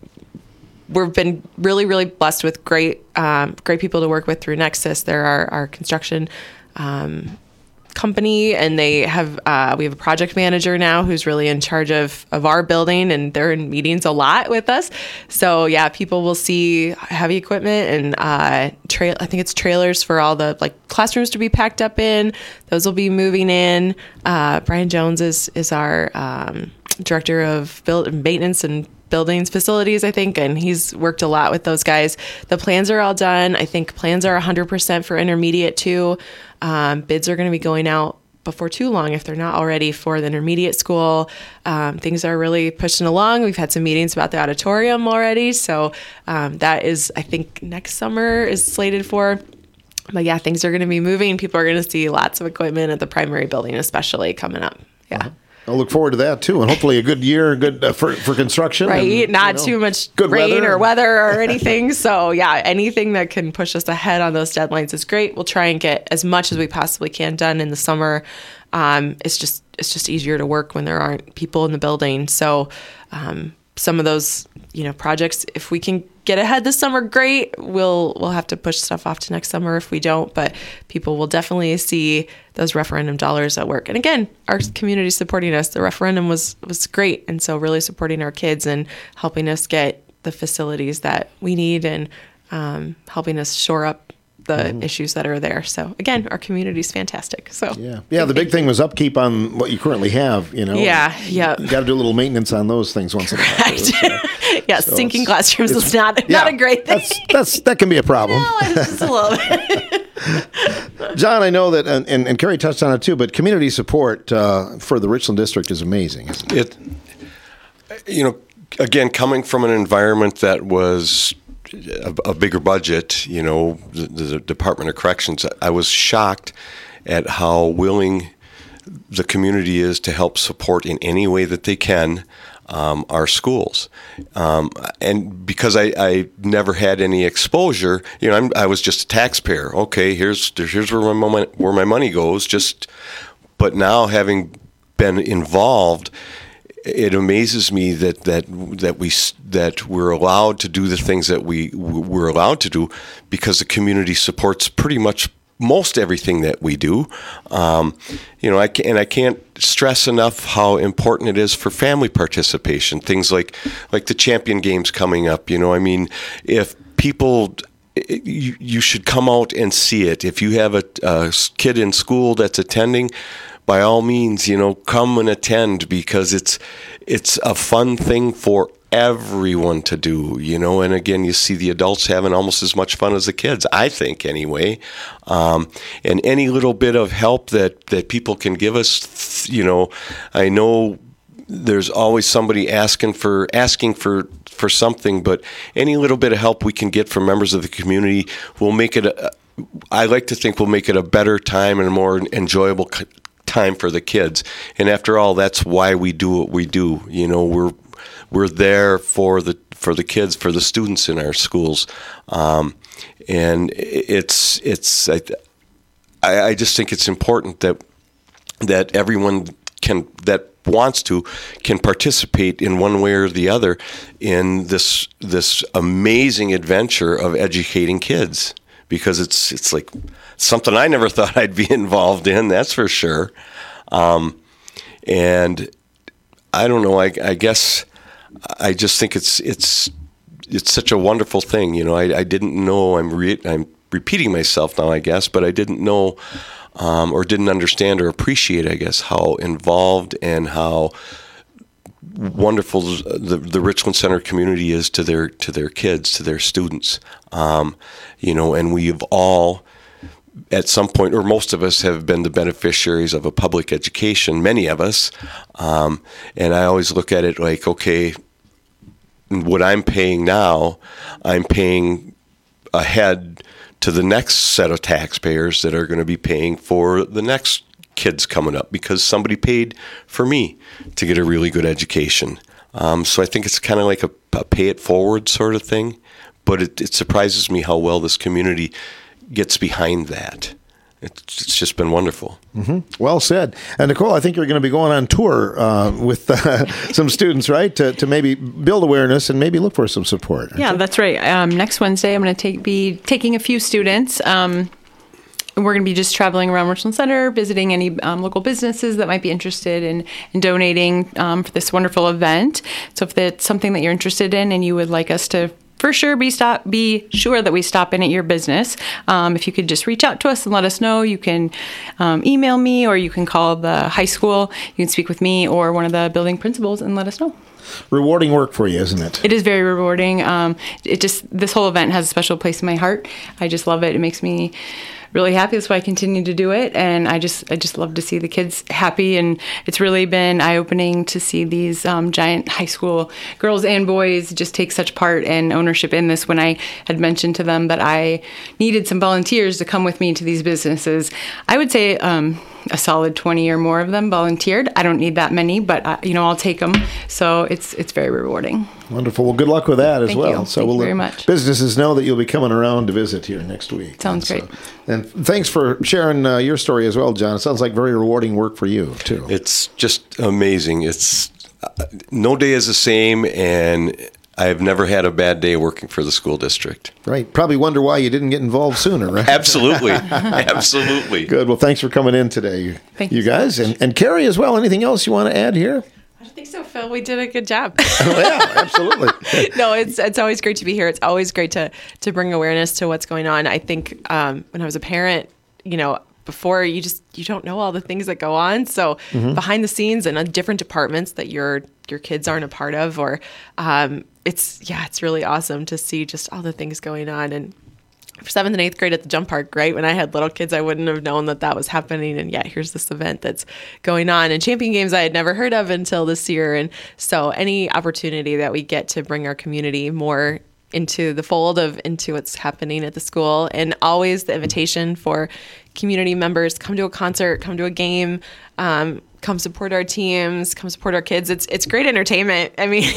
We've been really, really blessed with great, um, great people to work with through Nexus. They're our, our construction um, company, and they have uh, we have a project manager now who's really in charge of of our building, and they're in meetings a lot with us. So yeah, people will see heavy equipment and uh, trail. I think it's trailers for all the like classrooms to be packed up in. Those will be moving in. Uh, Brian Jones is is our um, director of build maintenance and buildings facilities, I think, and he's worked a lot with those guys. The plans are all done. I think plans are one hundred percent for intermediate too. Um, bids are going to be going out before too long if they're not already for the intermediate school. Um, things are really pushing along. We've had some meetings about the auditorium already, so um, that is, I think, next summer is slated for. But yeah, things are going to be moving. People are going to see lots of equipment at the primary building, especially coming up. Yeah. Uh-huh. I'll look forward to that too, and hopefully a good year, good uh, for for construction. Right, and, not you know, too much good rain weather. or weather or anything. So yeah, anything that can push us ahead on those deadlines is great. We'll try and get as much as we possibly can done in the summer. Um, it's just it's just easier to work when there aren't people in the building. So um, some of those you know projects, if we can get ahead this summer, great. We'll we'll have to push stuff off to next summer if we don't. But people will definitely see those referendum dollars at work. And again, our community supporting us. The referendum was was great, and so really supporting our kids and helping us get the facilities that we need and um, helping us shore up the mm-hmm. issues that are there. So again, our community is fantastic. So yeah, yeah. The big thing was upkeep on what you currently have. You know, yeah, yeah. You got to do a little maintenance on those things once in a while. So, yeah, so sinking classrooms is not yeah, not a great thing. That's, that's that can be a problem. No, it's just a little bit. John, I know that, and, and, and Carrie touched on it too, but community support uh, for the Richland district is amazing. Isn't it? It, you know, again, coming from an environment that was a, a bigger budget, you know, the, the Department of Corrections, I was shocked at how willing the community is to help support in any way that they can um, our schools. Um, and because I, I never had any exposure, you know, I'm, I was just a taxpayer. Okay, here's here's where my moment, where my money goes. Just, but now having been involved, it amazes me that that that we that we're allowed to do the things that we we're allowed to do because the community supports pretty much most everything that we do. Um, you know, I can, and I can't stress enough how important it is for family participation. Things like like the champion games coming up. You know, I mean, if people. You, you should come out and see it. If you have a, a kid in school that's attending, by all means, you know, come and attend because it's it's a fun thing for everyone to do, you know. And again, you see the adults having almost as much fun as the kids, I think, anyway. Um, and any little bit of help that, that people can give us, you know, I know there's always somebody asking for asking for for something, but any little bit of help we can get from members of the community will make it a, I like to think will make it a better time and a more enjoyable time for the kids. And after all, that's why we do what we do. You know, we're we're there for the for the kids, for the students in our schools, um, and it's it's I, I just think it's important that that everyone can that wants to can participate in one way or the other in this this amazing adventure of educating kids, because it's it's like something I never thought I'd be involved in, that's for sure. Um, and I don't know, I, I guess I just think it's it's it's such a wonderful thing. You know, I, I didn't know, I'm re- I'm repeating myself now, I guess, but I didn't know um, or didn't understand or appreciate, I guess, how involved and how wonderful the the Richland Center community is to their to their kids, to their students. Um, you know, and we've all, at some point, or most of us, have been the beneficiaries of a public education, many of us. Um, and I always look at it like, okay, what I'm paying now, I'm paying ahead to the next set of taxpayers that are going to be paying for the next kids coming up, because somebody paid for me to get a really good education. Um, so I think it's kind of like a, a pay it forward sort of thing, but it, it surprises me how well this community gets behind that. It's, it's just been wonderful. Mm-hmm. Well said. And Nicole, I think you're going to be going on tour uh, with uh, some students, right, to, to maybe build awareness and maybe look for some support. Yeah, that's right. Um, next Wednesday, I'm going to take be taking a few students. Um, We're going to be just traveling around Richland Center, visiting any um, local businesses that might be interested in, in donating um, for this wonderful event. So if that's something that you're interested in and you would like us to for sure be stop be sure that we stop in at your business, um, if you could just reach out to us and let us know. You can um, email me, or you can call the high school. You can speak with me or one of the building principals and let us know. Rewarding work for you, isn't it? It is very rewarding. Um, it just this whole event has a special place in my heart. I just love it. It makes me really happy. That's why I continue to do it, and I just I just love to see the kids happy. And it's really been eye-opening to see these um, giant high school girls and boys just take such part and ownership in this. When I had mentioned to them that I needed some volunteers to come with me to these businesses, I would say um, a solid twenty or more of them volunteered. I don't need that many, but uh, you know, I'll take them. So it's it's very rewarding. Wonderful. Well, good luck with that as Thank well. You. So Thank we'll you very let much. businesses know that you'll be coming around to visit here next week. Sounds and great. So, and thanks for sharing uh, your story as well, John. It sounds like very rewarding work for you too. It's just amazing. It's uh, no day is the same, and I've never had a bad day working for the school district. Right. Probably wonder why you didn't get involved sooner, right? Absolutely. Absolutely. Good. Well, thanks for coming in today, Thank you you so guys. And, and Carrie as well. Anything else you want to add here? I think so, Phil. We did a good job. Oh, yeah, absolutely. No, it's it's always great to be here. It's always great to to bring awareness to what's going on. I think um, when I was a parent, you know, before you just you don't know all the things that go on. So Mhm. behind the scenes and on different departments that your your kids aren't a part of, or um, it's yeah, it's really awesome to see just all the things going on. And for seventh and eighth grade at the jump park, right? When I had little kids, I wouldn't have known that that was happening. And yet here's this event that's going on, and champion games I had never heard of until this year. And so any opportunity that we get to bring our community more into the fold of into what's happening at the school, and always the invitation for community members, come to a concert, come to a game, um, come support our teams, come support our kids. It's it's great entertainment. I mean,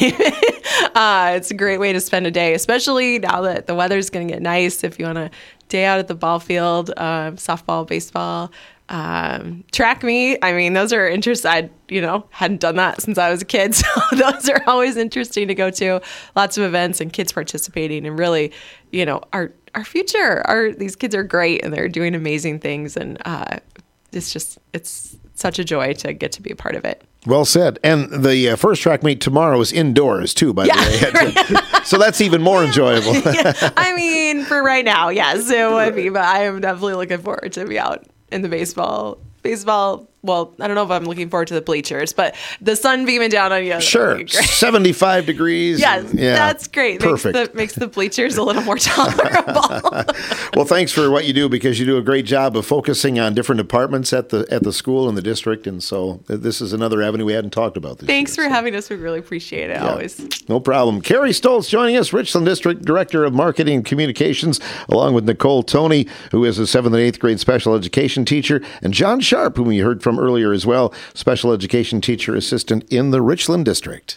uh, it's a great way to spend a day, especially now that the weather's going to get nice. If you want a day out at the ball field, uh, softball, baseball, um, track meet. I mean, those are interesting. I, you know, hadn't done that since I was a kid. So those are always interesting to go to. Lots of events and kids participating, and really, you know, our, our future, our, these kids are great and they're doing amazing things. And, uh, it's just, it's such a joy to get to be a part of it. Well said. And the uh, first track meet tomorrow is indoors too, by Yeah, the way. So that's even more enjoyable. Yeah, I mean, for right now, yes, it would be, but I am definitely looking forward to be out in the baseball. Baseball, well, I don't know if I'm looking forward to the bleachers, but the sun beaming down on you. Sure. seventy-five degrees. Yes, and- yeah, that's great. Perfect. Makes the, makes the bleachers a little more tolerable. Well, thanks for what you do, because you do a great job of focusing on different departments at the at the school and the district. And so this is another avenue we hadn't talked about this Thanks for having us. We really appreciate it, Yeah. always. No problem. Carrie Stoltz joining us, Richland District Director of Marketing and Communications, along with Nicole Toney, who is a seventh and eighth grade special education teacher, and John Sharp, whom you heard from earlier as well, special education teacher assistant in the Richland District.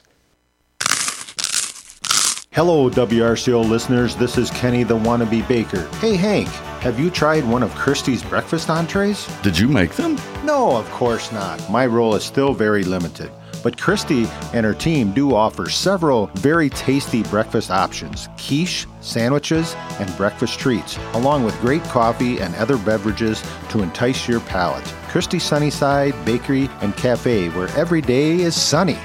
Hello, W R C O listeners. This is Kenny the Wannabe Baker. Hey, Hank, have you tried one of Kirsty's breakfast entrees? Did you make them? No, of course not. My role is still very limited. But Kirsty and her team do offer several very tasty breakfast options, quiche, sandwiches, and breakfast treats, along with great coffee and other beverages to entice your palate. Kirsty Sunnyside Bakery and Cafe, where every day is sunny.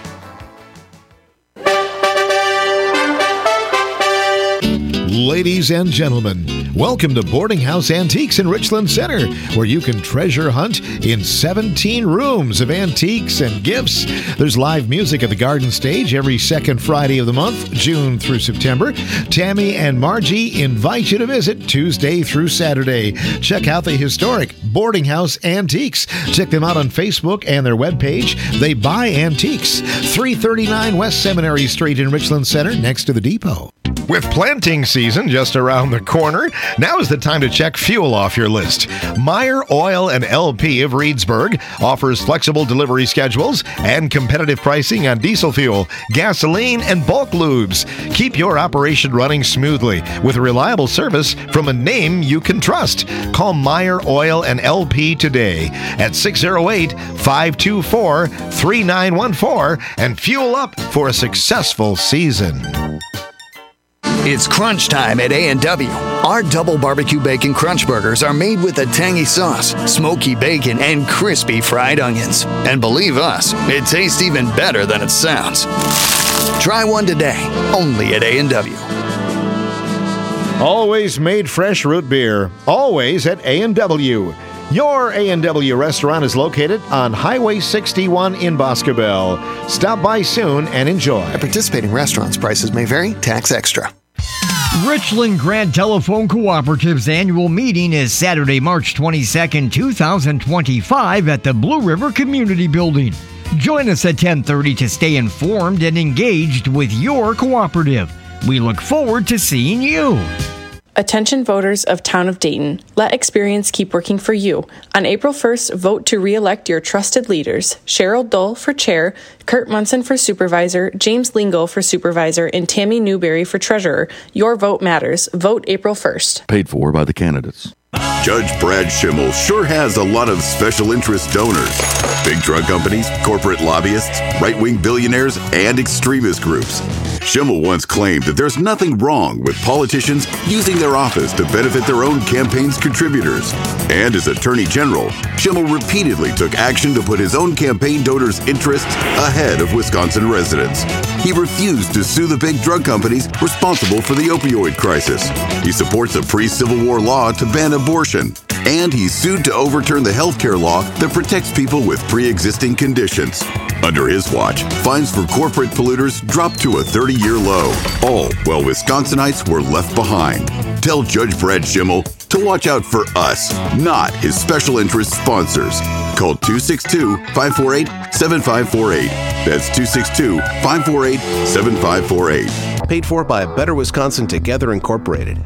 Ladies and gentlemen, welcome to Boarding House Antiques in Richland Center, where you can treasure hunt in seventeen rooms of antiques and gifts. There's live music at the Garden Stage every second Friday of the month, June through September. Tammy and Margie invite you to visit Tuesday through Saturday. Check out the historic Boarding House Antiques. Check them out on Facebook and their webpage. They buy antiques. three thirty-nine West Seminary Street in Richland Center, next to the depot. With planting season just around the corner, now is the time to check fuel off your list. Meyer Oil and L P of Reedsburg offers flexible delivery schedules and competitive pricing on diesel fuel, gasoline, and bulk lubes. Keep your operation running smoothly with reliable service from a name you can trust. Call Meyer Oil and L P today at six oh eight, five two four, three nine one four and fuel up for a successful season. It's crunch time at A and W. Our double barbecue bacon crunch burgers are made with a tangy sauce, smoky bacon, and crispy fried onions. And believe us, it tastes even better than it sounds. Try one today, only at A and W. Always made fresh root beer, always at A and W. Your A and W restaurant is located on Highway sixty-one in Boscobel. Stop by soon and enjoy. At participating restaurants, prices may vary, tax extra. Richland Grant Telephone Cooperative's annual meeting is Saturday, March twenty-second, two thousand twenty-five at the Blue River Community Building. Join us at ten thirty to stay informed and engaged with your cooperative. We look forward to seeing you. Attention voters of Town of Dayton, let experience keep working for you. On April first, vote to re-elect your trusted leaders, Cheryl Dull for chair, Kurt Munson for supervisor, James Lingo for supervisor, and Tammy Newberry for treasurer. Your vote matters. Vote April first. Paid for by the candidates. Judge Brad Schimmel sure has a lot of special interest donors. Big drug companies, corporate lobbyists, right-wing billionaires, and extremist groups. Schimmel once claimed that there's nothing wrong with politicians using their office to benefit their own campaign's contributors. And as Attorney General, Schimmel repeatedly took action to put his own campaign donors' interests ahead of Wisconsin residents. He refused to sue the big drug companies responsible for the opioid crisis. He supports a pre-Civil War law to ban abortion. And he sued to overturn the health care law that protects people with pre-existing conditions. Under his watch, fines for corporate polluters dropped to a thirty-year low, all while Wisconsinites were left behind. Tell Judge Brad Schimmel to watch out for us, not his special interest sponsors. Call two six two, five four eight, seven five four eight. That's two six two, five four eight, seven five four eight. Paid for by Better Wisconsin Together Incorporated.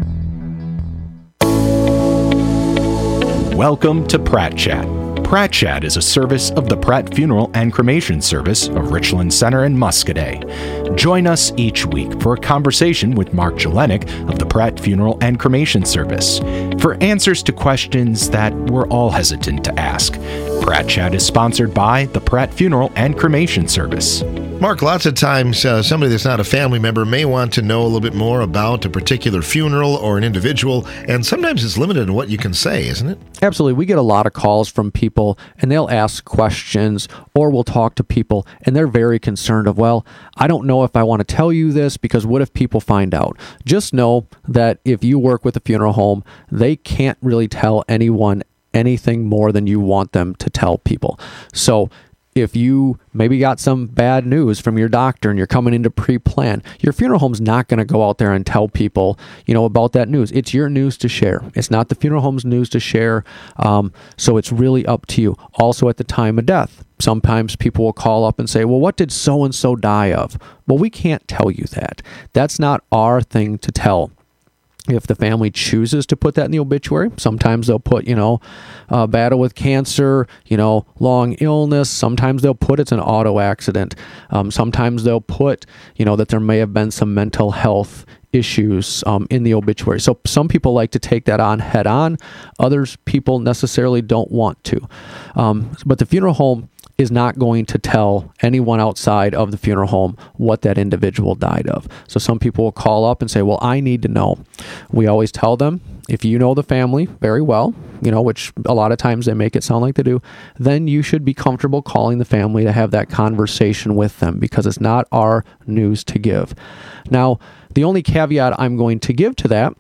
Welcome to Pratt Chat. Pratt Chat is a service of the Pratt Funeral and Cremation Service of Richland Center and Muscoda. Join us each week for a conversation with Mark Jelenic of the Pratt Funeral and Cremation Service for answers to questions that we're all hesitant to ask. Pratt Chat is sponsored by the Pratt Funeral and Cremation Service. Mark, lots of times uh, somebody that's not a family member may want to know a little bit more about a particular funeral or an individual, and sometimes it's limited in what you can say, isn't it? Absolutely. We get a lot of calls from people, and they'll ask questions, or we'll talk to people, and they're very concerned of, well, I don't know if I want to tell you this, because what if people find out? Just know that if you work with a funeral home, they can't really tell anyone anything more than you want them to tell people. So if you maybe got some bad news from your doctor and you're coming in to pre-plan, your funeral home's not going to go out there and tell people, you know, about that news. It's your news to share. It's not the funeral home's news to share. Um, so it's really up to you. Also, at the time of death, sometimes people will call up and say, well, what did so-and-so die of? Well, we can't tell you that. That's not our thing to tell. If the family chooses to put that in the obituary, sometimes they'll put, you know, uh, battle with cancer, you know, long illness. Sometimes they'll put it's an auto accident. Um, sometimes they'll put, you know, that there may have been some mental health issues um, in the obituary. So some people like to take that on head on. Others people necessarily don't want to. Um, but the funeral home is not going to tell anyone outside of the funeral home what that individual died of. So some people will call up and say, well, I need to know. We always tell them, if you know the family very well, you know, which a lot of times they make it sound like they do, then you should be comfortable calling the family to have that conversation with them, because it's not our news to give. Now, the only caveat I'm going to give to that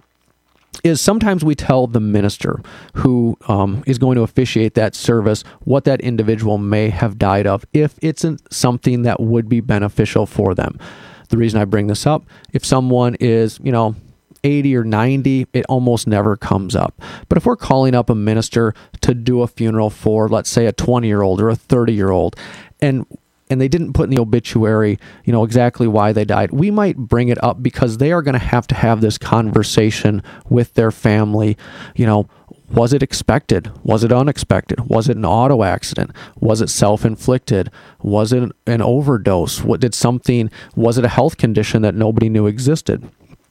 is sometimes we tell the minister who um, is going to officiate that service what that individual may have died of, if it's something that would be beneficial for them. The reason I bring this up, if someone is, you know, eighty or ninety, it almost never comes up. But if we're calling up a minister to do a funeral for, let's say, a twenty-year-old or a thirty-year-old, and and they didn't put in the obituary, you know, exactly why they died, we might bring it up because they are going to have to have this conversation with their family. You know, was it expected? Was it unexpected? Was it an auto accident? Was it self-inflicted? Was it an overdose? What did something, was it a health condition that nobody knew existed?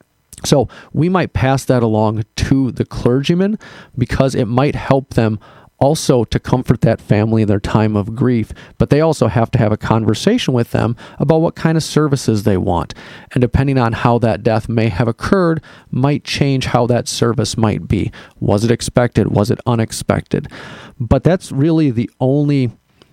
So we might pass that along to the clergyman because it might help them also to comfort that family in their time of grief, but they also have to have a conversation with them about what kind of services they want. And depending on how that death may have occurred, might change how that service might be. Was it expected? Was it unexpected? But that's really the only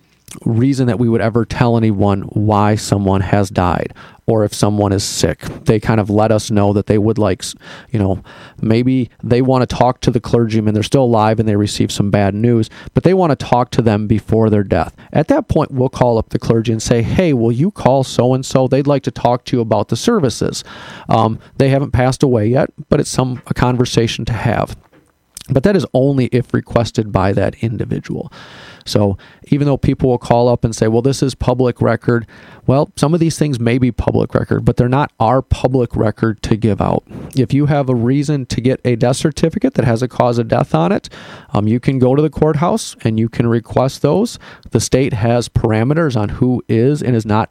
reason that we would ever tell anyone why someone has died, or if someone is sick. They kind of let us know that they would like, you know, maybe they want to talk to the clergyman. They're still alive and they receive some bad news, but they want to talk to them before their death. At that point, we'll call up the clergy and say, hey, will you call so-and-so? They'd like to talk to you about the services. Um, they haven't passed away yet, but it's some a conversation to have. But that is only if requested by that individual. So even though people will call up and say, well, this is public record, well, some of these things may be public record, but they're not our public record to give out. If you have a reason to get a death certificate that has a cause of death on it, um, you can go to the courthouse and you can request those. The state has parameters on who is and is not